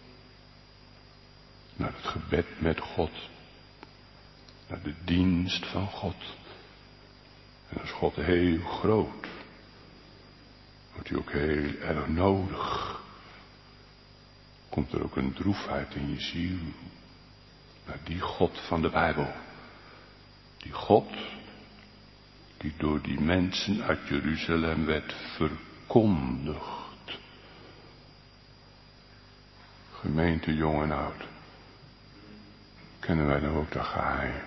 Naar het gebed met God. Naar de dienst van God. En als God heel groot, wordt hij ook heel erg nodig. Komt er ook een droefheid in je ziel. Naar die God van de Bijbel. Die God die door die mensen uit Jeruzalem werd verkondigd. Gemeente jong en oud. Kennen wij dan ook dat geheim?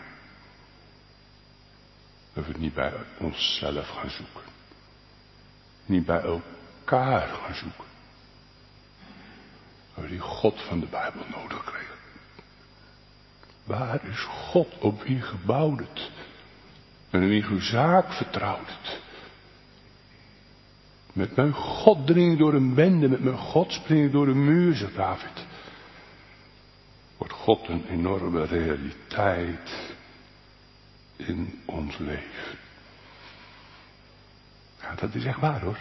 Dat we het niet bij onszelf gaan zoeken. Niet bij elkaar gaan zoeken. Dat we die God van de Bijbel nodig krijgen. Waar is God? Op wie gebouwd het? En in wie uw zaak vertrouwt het? Met mijn God dring ik door een bende, met mijn God spring ik door een muur, zegt David. Wordt God een enorme realiteit in ons leven. Ja, dat is echt waar hoor.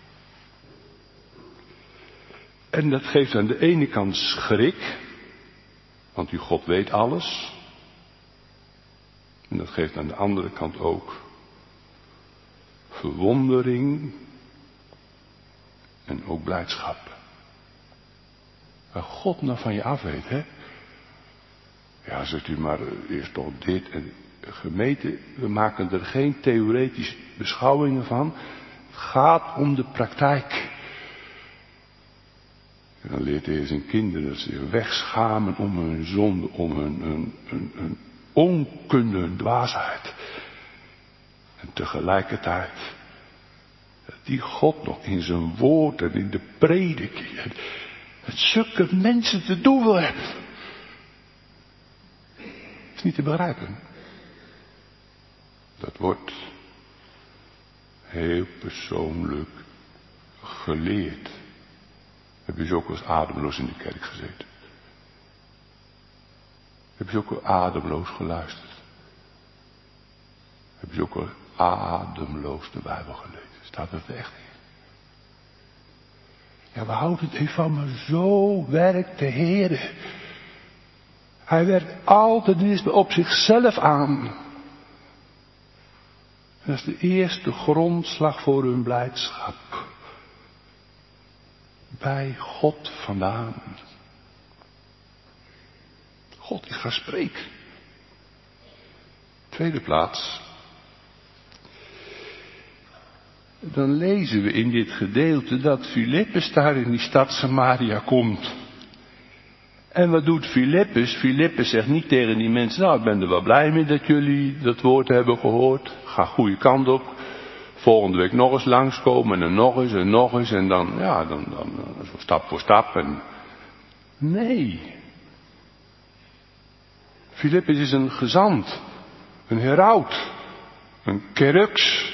En dat geeft aan de ene kant schrik, want die God weet alles. En dat geeft aan de andere kant ook verwondering en ook blijdschap. Waar God nou van je af weet, hè? Ja, zegt u maar, eerst toch dit en gemeente, we maken er geen theoretische beschouwingen van. Het gaat om de praktijk. En dan leert de Heer zijn kinderen dat ze zich wegschamen om hun zonde, om hun onkunde, hun dwaasheid. En tegelijkertijd, die God nog in zijn woord en in de prediking, het zulke mensen te doen wil hebben. Is niet te begrijpen. Dat wordt heel persoonlijk geleerd. Heb je zo ook eens ademloos in de kerk gezeten? Heb je ook wel ademloos geluisterd? Heb je ook wel ademloos de Bijbel gelezen? Staat het er echt in? Ja, we houden het even van, maar zo werkt de Heer. Hij werkt altijd eerst op zichzelf aan. Dat is de eerste grondslag voor hun blijdschap. Bij God vandaan. God die gaat spreken. Tweede plaats. Dan lezen we in dit gedeelte dat Filippus daar in die stad Samaria komt. En wat doet Filippus? Filippus zegt niet tegen die mensen, nou ik ben er wel blij mee dat jullie dat woord hebben gehoord. Ga goede kant op. Volgende week nog eens langskomen en nog eens en nog eens en dan zo stap voor stap. En nee. Filippus is een gezant, een heraut, een kerux.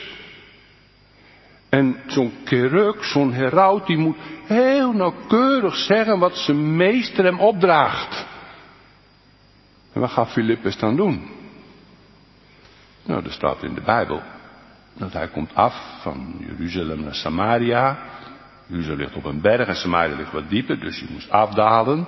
En zo'n kerux, zo'n heraut, die moet heel nauwkeurig zeggen wat zijn meester hem opdraagt. En wat gaat Filippus dan doen? Nou, er staat in de Bijbel dat hij komt af van Jeruzalem naar Samaria. Jeruzalem ligt op een berg en Samaria ligt wat dieper, dus je moest afdalen.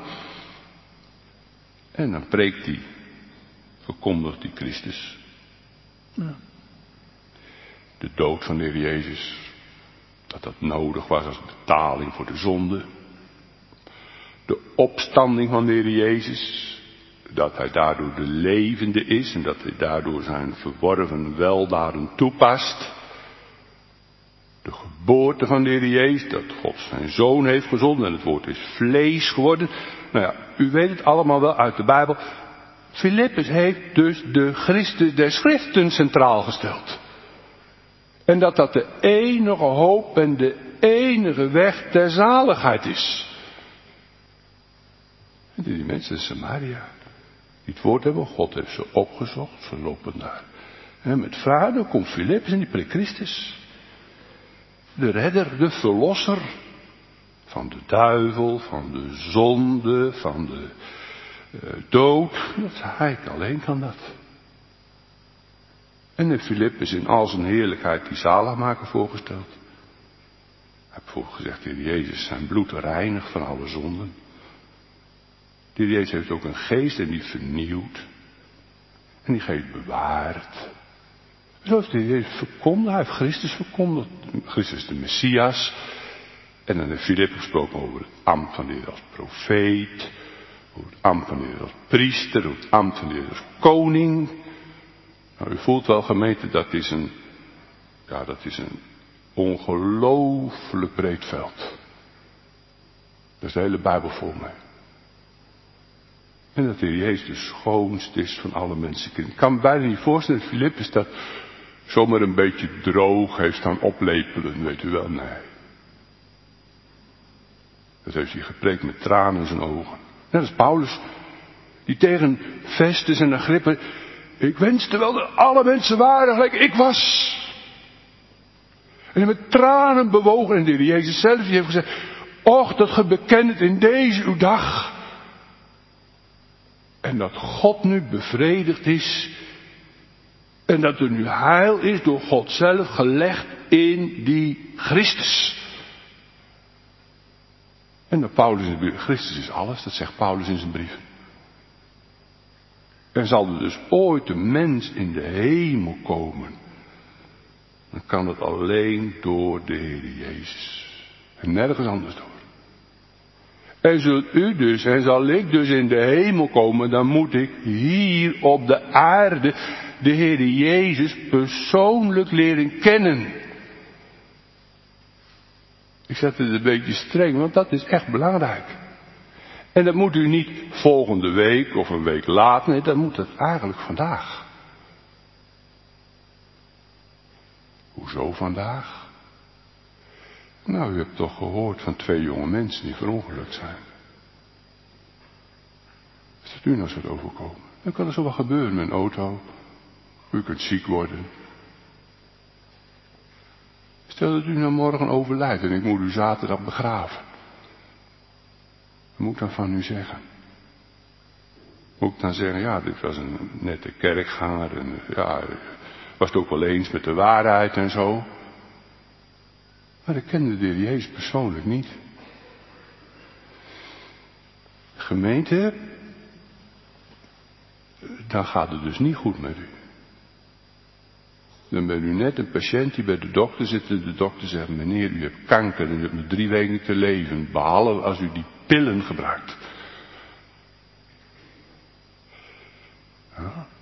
En dan preekt hij, verkondigt hij Christus. Ja. De dood van de Heer Jezus, dat nodig was als betaling voor de zonde. De opstanding van de Heer Jezus, dat hij daardoor de levende is en dat hij daardoor zijn verworven weldaden toepast. De geboorte van de Heer Jezus, dat God zijn Zoon heeft gezonden en het woord is vlees geworden. Nou ja, u weet het allemaal wel uit de Bijbel. Filippus heeft dus de Christus der Schriften centraal gesteld. En dat de enige hoop en de enige weg ter zaligheid is. En die mensen in Samaria, die het woord hebben, God heeft ze opgezocht, ze lopen daar. En met vragen komt Filippus en die preekt Christus. De redder, de verlosser van de duivel, van de zonde, van de dood. Dat hij alleen kan dat. En de Filippus in al zijn heerlijkheid die zaligmaker voorgesteld. Hij heeft bijvoorbeeld gezegd, de Heer Jezus zijn bloed reinigt van alle zonden. De Heer Jezus heeft ook een geest en die vernieuwt. En die geest bewaart. Zo heeft de Heer Jezus verkondigd, hij heeft Christus verkondigd. Christus de Messias. En dan heeft Filippus gesproken over het ambt van de Heer als profeet. Over het ambt van de Heer als priester. Over het ambt van de Heer als koning. Nou, u voelt wel gemeente, dat is een ongelooflijk breed veld. Dat is de hele Bijbel vol mee. En dat de Heer Jezus de schoonste is van alle mensenkinderen. Ik kan me bijna niet voorstellen dat Filippus dat zomaar een beetje droog heeft staan oplepelen, weet u wel, nee. Dat heeft hij gepreekt met tranen in zijn ogen. Net als Paulus, die tegen Festus en Agrippa, ik wenste wel dat alle mensen waren gelijk ik was. En met tranen bewogen. En de Heer Jezus zelf die heeft gezegd, och dat ge bekent in deze uw dag. En dat God nu bevredigd is. En dat er nu heil is door God zelf gelegd in die Christus. En dat Paulus in de brief, Christus is alles, dat zegt Paulus in zijn brief. En zal er dus ooit een mens in de hemel komen. Dan kan het alleen door de Heer Jezus. En nergens anders door. En zult u dus, en zal ik dus in de hemel komen, dan moet ik hier op de aarde de Heer Jezus persoonlijk leren kennen. Ik zet het een beetje streng, want dat is echt belangrijk. En dat moet u niet volgende week of een week later, nee, dat moet het eigenlijk vandaag. Hoezo vandaag? Nou, u hebt toch gehoord van 2 jonge mensen die verongelukt zijn. Is dat u nou zo overkomen? Dan kan er zo wat gebeuren met een auto. U kunt ziek worden. Stel dat u nou morgen overlijdt en ik moet u zaterdag begraven. Wat moet ik dan van u zeggen? Moet ik dan zeggen, ja, dit was een nette kerkganger en ja, was het ook wel eens met de waarheid en zo. Maar ik kende de Heer Jezus persoonlijk niet. Gemeente, dan gaat het dus niet goed met u. Dan bent u net een patiënt die bij de dokter zit en de dokter zegt, meneer, u hebt kanker en u hebt nog 3 weken te leven, behalve als u die pillen gebruikt. Ja.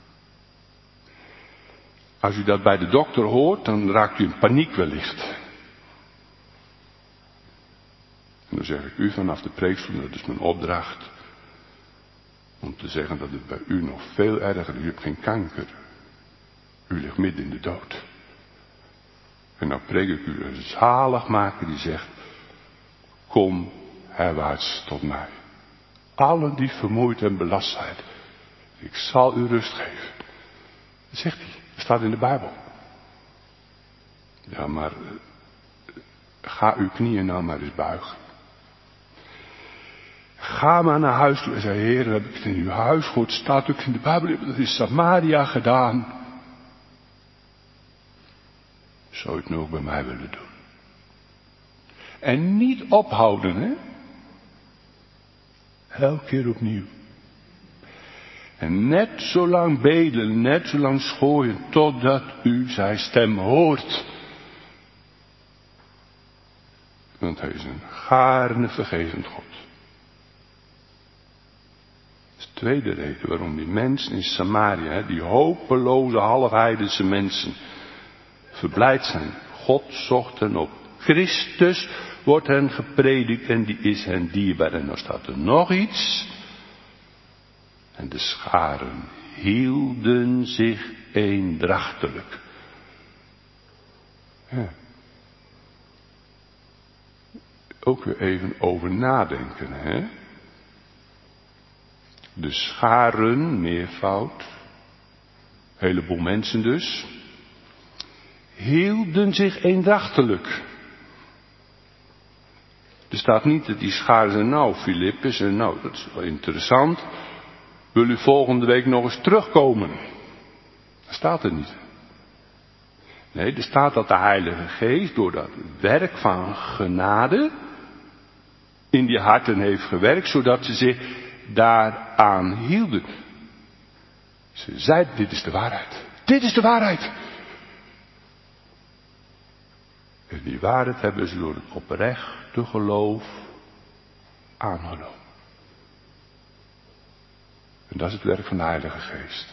Als u dat bij de dokter hoort, dan raakt u in paniek wellicht. En dan zeg ik u vanaf de preekstoel, dat is mijn opdracht, om te zeggen dat het bij u nog veel erger is. U hebt geen kanker. U ligt midden in de dood. En nou preek ik u een zaligmaker die zegt, kom herwaarts tot mij. Allen die vermoeid en belast zijn, ik zal u rust geven. Dat zegt hij, dat staat in de Bijbel. Ja, maar ga uw knieën nou maar eens buigen. Ga maar naar huis toe en zei, Heer, heb ik het in uw huis gehoord, staat ook in de Bijbel, dat is Samaria gedaan. Zou je het nu ook bij mij willen doen? En niet ophouden, hè? Elke keer opnieuw. En net zo lang bedelen, net zo lang schooien, totdat u zijn stem hoort. Want hij is een gaarne vergevend God. Dat is de tweede reden waarom die mensen in Samaria, die hopeloze halfheidense mensen, verblijd zijn. God zocht hen op. Christus wordt hen gepredikt en die is hen dierbaar. En dan staat er nog iets. En de scharen hielden zich eendrachtelijk. Ja. Ook weer even over nadenken, hè. De scharen, meervoud, heleboel mensen dus, hielden zich eendrachtelijk. Er staat niet dat die scharen zijn, nou Filippus, en nou dat is wel interessant, wil u volgende week nog eens terugkomen? Dat staat er niet. Nee, er staat dat de Heilige Geest door dat werk van genade in die harten heeft gewerkt, zodat ze zich daaraan hielden. Ze zeiden, dit is de waarheid. Dit is de waarheid. En die waarheid hebben ze door het oprechte geloof aangenomen. En dat is het werk van de Heilige Geest.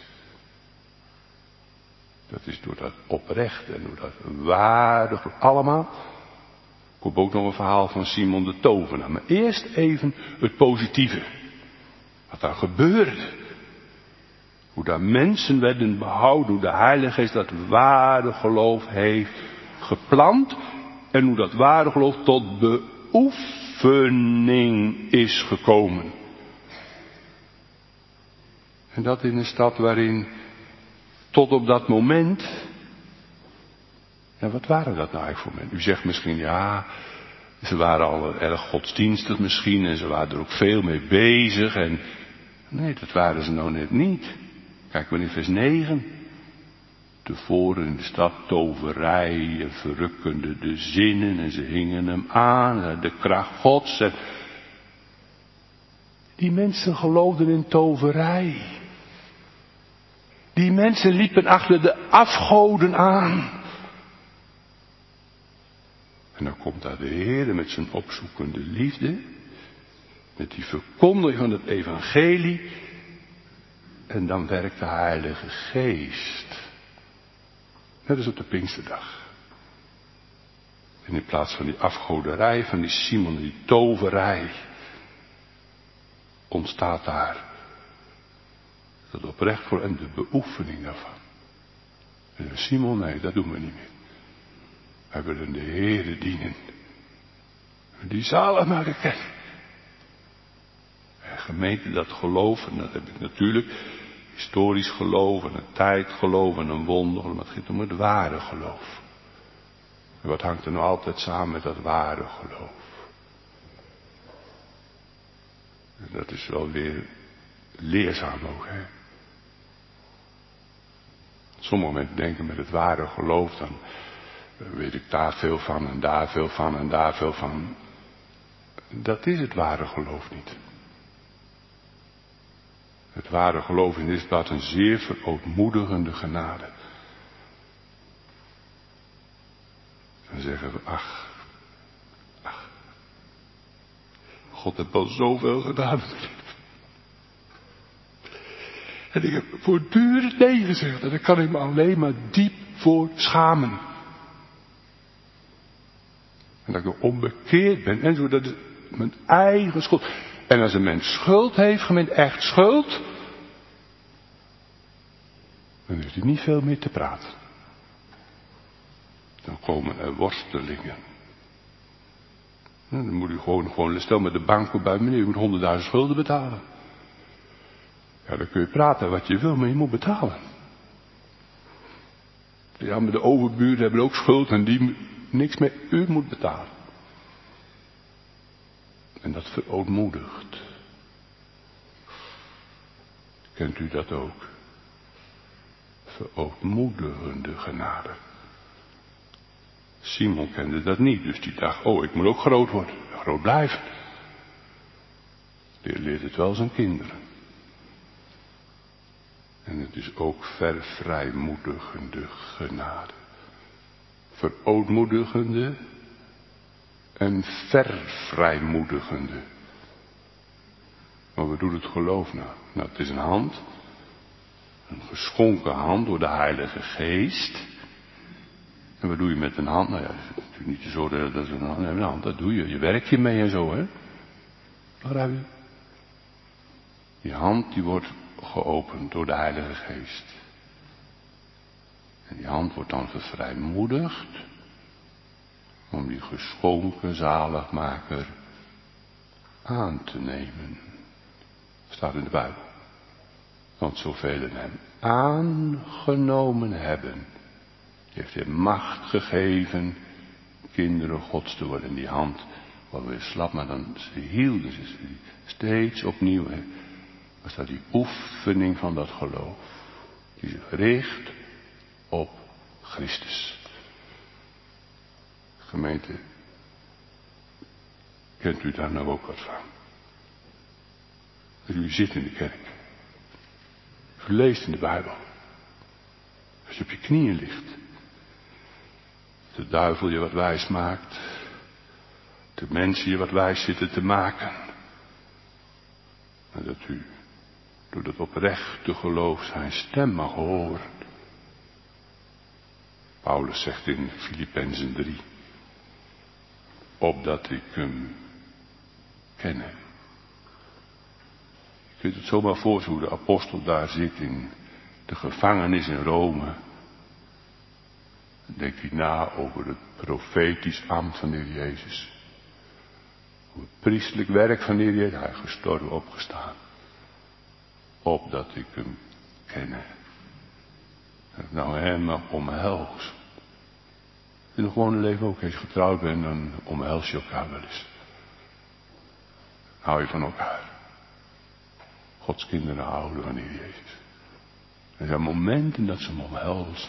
Dat is door dat oprechte en door dat waardig allemaal. Komt ook nog een verhaal van Simon de Tovenaar. Maar eerst even het positieve. Wat daar gebeurde. Hoe daar mensen werden behouden. Hoe de Heilige Geest dat ware geloof heeft geplant. En hoe dat ware geloof tot beoefening is gekomen. En dat in een stad waarin tot op dat moment. Ja, wat waren dat nou eigenlijk voor mensen? U zegt misschien, ja, ze waren al erg godsdienstig misschien en ze waren er ook veel mee bezig. En nee, dat waren ze nou net niet. Kijk maar in vers 9. Tevoren in de stad toverij en verrukkende de zinnen en ze hingen hem aan, de kracht Gods. En die mensen geloofden in toverij. Die mensen liepen achter de afgoden aan. En dan komt daar de Heer met zijn opzoekende liefde, met die verkondiging van het evangelie, en dan werkt de Heilige Geest. Net als op de Pinksterdag. En in plaats van die afgoderij van die Simon, die toverij, ontstaat daar dat oprecht voor en de beoefening daarvan. En Simon, nee, dat doen we niet meer. Wij willen de Heere dienen. Die zaligmaker kennen. En gemeente, dat geloof, en dat heb ik natuurlijk historisch geloof en een tijd geloof en een wonder, maar het gaat om het ware geloof. En wat hangt er nou altijd samen met dat ware geloof? En dat is wel weer leerzaam ook, hè. Sommige mensen denken met het ware geloof, dan weet ik daar veel van en daar veel van en daar veel van. Dat is het ware geloof niet. Het ware geloof in deze plaats een zeer verootmoedigende genade. Dan zeggen we, ach, God heeft al zoveel gedaan. En ik heb voortdurend nee gezegd. En daar kan ik me alleen maar diep voor schamen. En dat ik nog onbekeerd ben. En zo, dat is mijn eigen schuld. En als een mens schuld heeft, gemeente, echt schuld, dan heeft hij niet veel meer te praten. Dan komen er worstelingen. Dan moet u gewoon stel met de bank bij meneer, u moet 100.000 schulden betalen. Ja, dan kun je praten wat je wil, maar je moet betalen. Ja, maar de overburen hebben ook schuld en die niks meer. U moet betalen. En dat verootmoedigt. Kent u dat ook? Verootmoedigende genade. Simon kende dat niet, dus die dacht, oh, ik moet ook groot worden, groot blijven. Die leert het wel zijn kinderen. En het is ook vervrijmoedigende genade. Verootmoedigende en vervrijmoedigende. Maar wat doet het geloof nou? Nou, het is een hand. Een geschonken hand door de Heilige Geest. En wat doe je met een hand? Nou ja, het is natuurlijk niet zo dat is een hand, dat doe je. Je werkt je mee en zo, hè. Begrijp je? Die hand die wordt geopend door de Heilige Geest. En die hand wordt dan vervrijmoedigd om die geschonken zaligmaker aan te nemen. Staat in de Bijbel. Want zoveel hem aangenomen hebben, die heeft hem macht gegeven kinderen Gods te worden. En die hand was weer slap, maar dan ze hielden ze steeds opnieuw. Hè. Was dat die oefening van dat geloof. Die zich richt op Christus. Gemeente, kent u daar nou ook wat van? Dat u zit in de kerk. U leest in de Bijbel. Als je op je knieën ligt. De duivel je wat wijs maakt. De mensen je wat wijs zitten te maken. En dat u door dat oprechte geloof zijn stem mag horen. Paulus zegt in Filippenzen 3. Opdat ik hem kennen. Je kunt het zomaar voorstellen hoe de apostel daar zit in de gevangenis in Rome. Dan denkt hij na over het profetisch ambt van de Heer Jezus. Over het priestelijk werk van de Heer Jezus. Hij is gestorven, opgestaan. Opdat ik hem kennen. Dat ik nou hem mag omhelzen. In het gewone leven ook, als je getrouwd bent, dan omhels je elkaar wel eens. Hou je van elkaar. Gods kinderen houden van de Heer Jezus. Er zijn momenten dat ze hem omhelzen.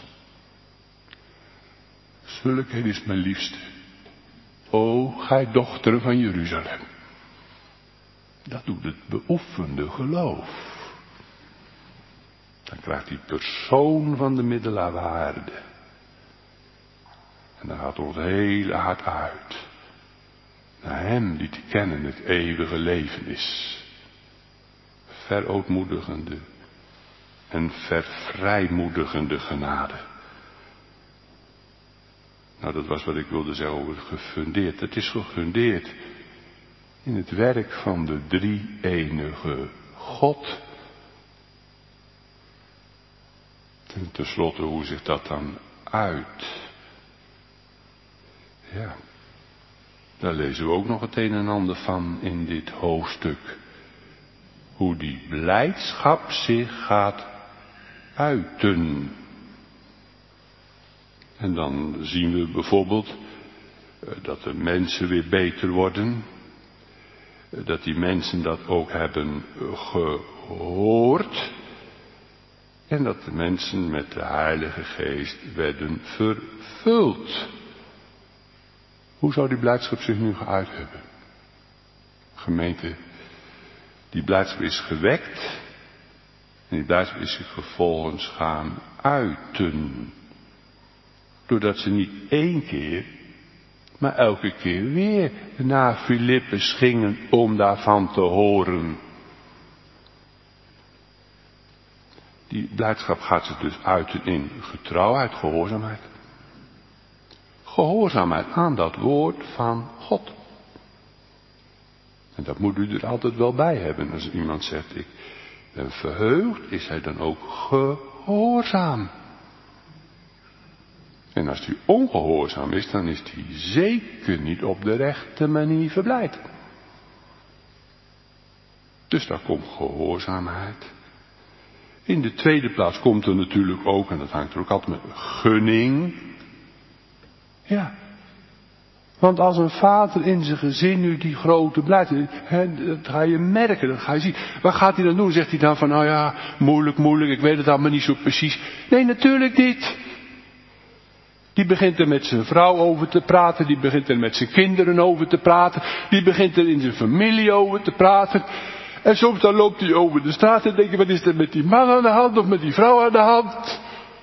Zulke is mijn liefste. O, gij dochter van Jeruzalem. Dat doet het beoefende geloof. Dan krijgt die persoon van de middelaar waarde. En dan gaat ons hele hart uit. Naar hem die te kennen het eeuwige leven is. Verootmoedigende en vervrijmoedigende genade. Nou, dat was wat ik wilde zeggen over gefundeerd. Het is gefundeerd in het werk van de drie-enige God. En tenslotte, hoe zich dat dan uit? Ja, daar lezen we ook nog het een en ander van in dit hoofdstuk. Hoe die blijdschap zich gaat uiten. En dan zien we bijvoorbeeld dat de mensen weer beter worden. Dat die mensen dat ook hebben gehoord. En dat de mensen met de Heilige Geest werden vervuld. Hoe zou die blijdschap zich nu geuit hebben? Gemeente, die blijdschap is gewekt. En die blijdschap is zich vervolgens gaan uiten. Doordat ze niet één keer, maar elke keer weer naar Filippus gingen om daarvan te horen. Die blijdschap gaat zich dus uiten in getrouwheid, gehoorzaamheid. Gehoorzaamheid aan dat woord van God. En dat moet u er altijd wel bij hebben. Als iemand zegt, ik ben verheugd, is hij dan ook gehoorzaam. En als hij ongehoorzaam is, dan is hij zeker niet op de rechte manier verblijd. Dus daar komt gehoorzaamheid. In de tweede plaats komt er natuurlijk ook, en dat hangt er ook altijd met gunning. Ja. Want als een vader in zijn gezin nu die grote blijdschap, dat ga je merken, dat ga je zien. Wat gaat hij dan doen? Zegt hij dan van, nou ja, moeilijk, ik weet het allemaal niet zo precies. Nee, natuurlijk niet. Die begint er met zijn vrouw over te praten, die begint er met zijn kinderen over te praten, die begint er in zijn familie over te praten. En soms dan loopt hij over de straat en denk je, wat is er met die man aan de hand of met die vrouw aan de hand?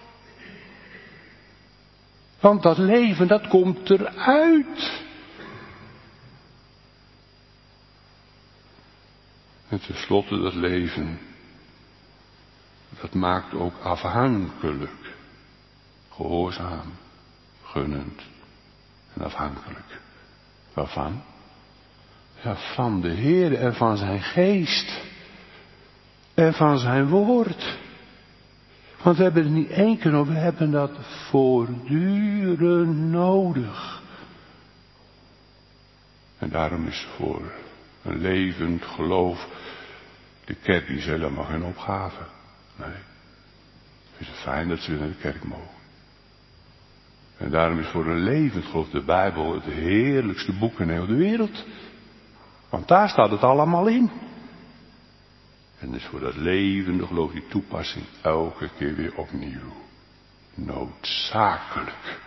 Want dat leven, dat komt eruit. En tenslotte dat leven, dat maakt ook afhankelijk. Gehoorzaam, gunnend en afhankelijk. Waarvan? Ja, van de Heer en van zijn geest. En van zijn woord. Want we hebben het niet één keer over, we hebben dat voortdurend nodig. En daarom is voor een levend geloof de kerk is helemaal geen opgave. Nee. Het is fijn dat ze weer naar de kerk mogen. En daarom is voor een levend geloof de Bijbel het heerlijkste boek in heel de wereld. Want daar staat het allemaal in. En dus voor dat levende geloof die toepassing elke keer weer opnieuw. Noodzakelijk.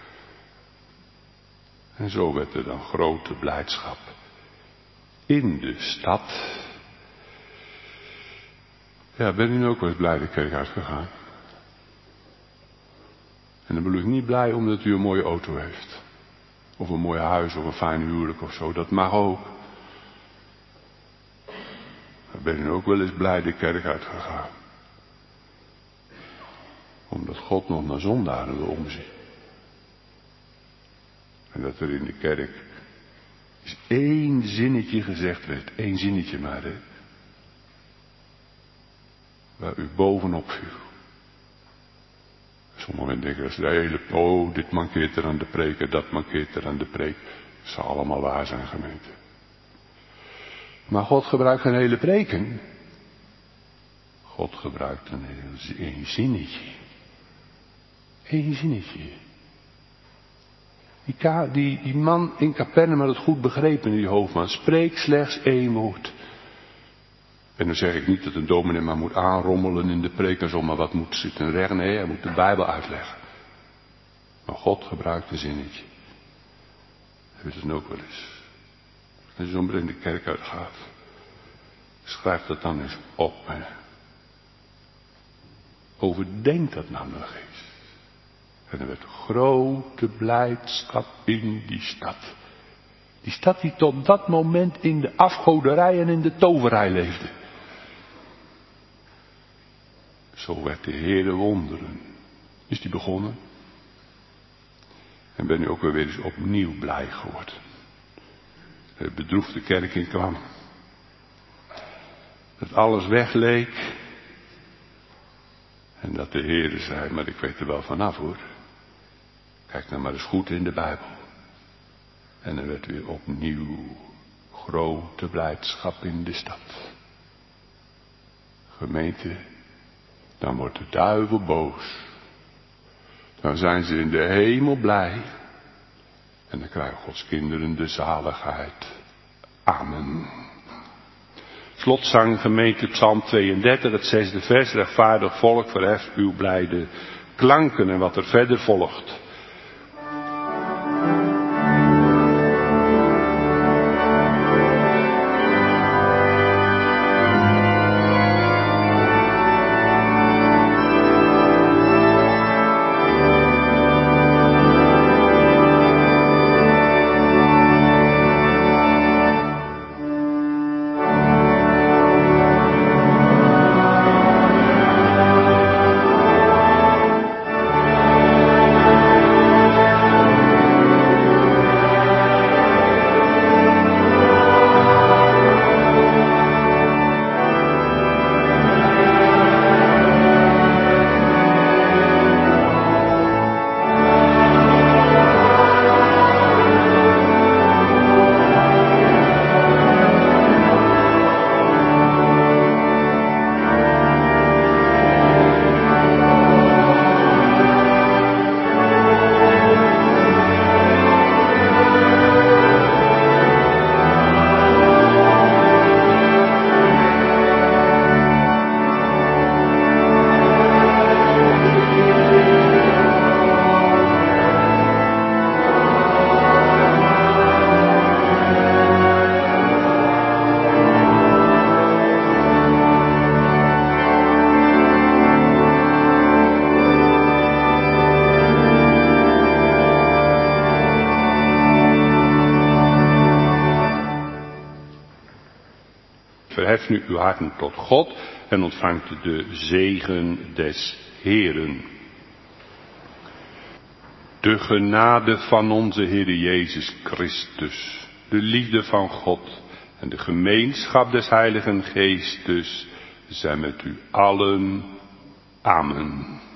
En zo werd er dan grote blijdschap in de stad. Ja, ben u nu ook wel eens blij de kerk uitgegaan? En dan bedoel ik niet blij omdat u een mooie auto heeft. Of een mooi huis of een fijn huwelijk of zo. Dat mag ook. Maar ben u ook wel eens blij de kerk uitgegaan? Omdat God nog naar zondaren wil omzien. En dat er in de kerk is één zinnetje gezegd werd. Één zinnetje maar, hè. Waar u bovenop viel. Sommige mensen denken dat ze de hele, dit mankeert er aan de preek en dat mankeert er aan de preek. Dat zal allemaal waar zijn, gemeente. Maar God gebruikt geen hele preken. God gebruikt een zinnetje. Eén zinnetje. Die man in Capernaum had het goed begrepen, die hoofdman. Spreek slechts één woord. En dan zeg ik niet dat een dominee maar moet aanrommelen in de preek en zo, maar wat moet zitten recht? Nee, hij moet de Bijbel uitleggen. Maar God gebruikt een zinnetje. Heb je dat ook wel eens? Als je zo'n in de kerk uitgaat, schrijf dat dan eens op. Hè. Overdenk dat nou nog eens. En er werd grote blijdschap in die stad. Die stad die tot dat moment in de afgoderij en in de toverij leefde. Zo werd de Heere wonderen. Is die begonnen? En ben u ook weer eens opnieuw blij geworden. De bedroefde kerk in kwam. Dat alles wegleek. En dat de Heere zei, maar ik weet er wel vanaf hoor. Kijk nou maar eens goed in de Bijbel. En er werd weer opnieuw grote blijdschap in de stad. Gemeente, dan wordt de duivel boos. Dan zijn ze in de hemel blij. En dan krijgen Gods kinderen de zaligheid. Amen. Slotzang gemeente Psalm 32, het 6e vers. Rechtvaardig volk, verheft uw blijde klanken. En wat er verder volgt. Verhef nu uw harten tot God en ontvangt de zegen des Heeren. De genade van onze Heer Jezus Christus, de liefde van God en de gemeenschap des Heiligen Geestes zijn met u allen. Amen.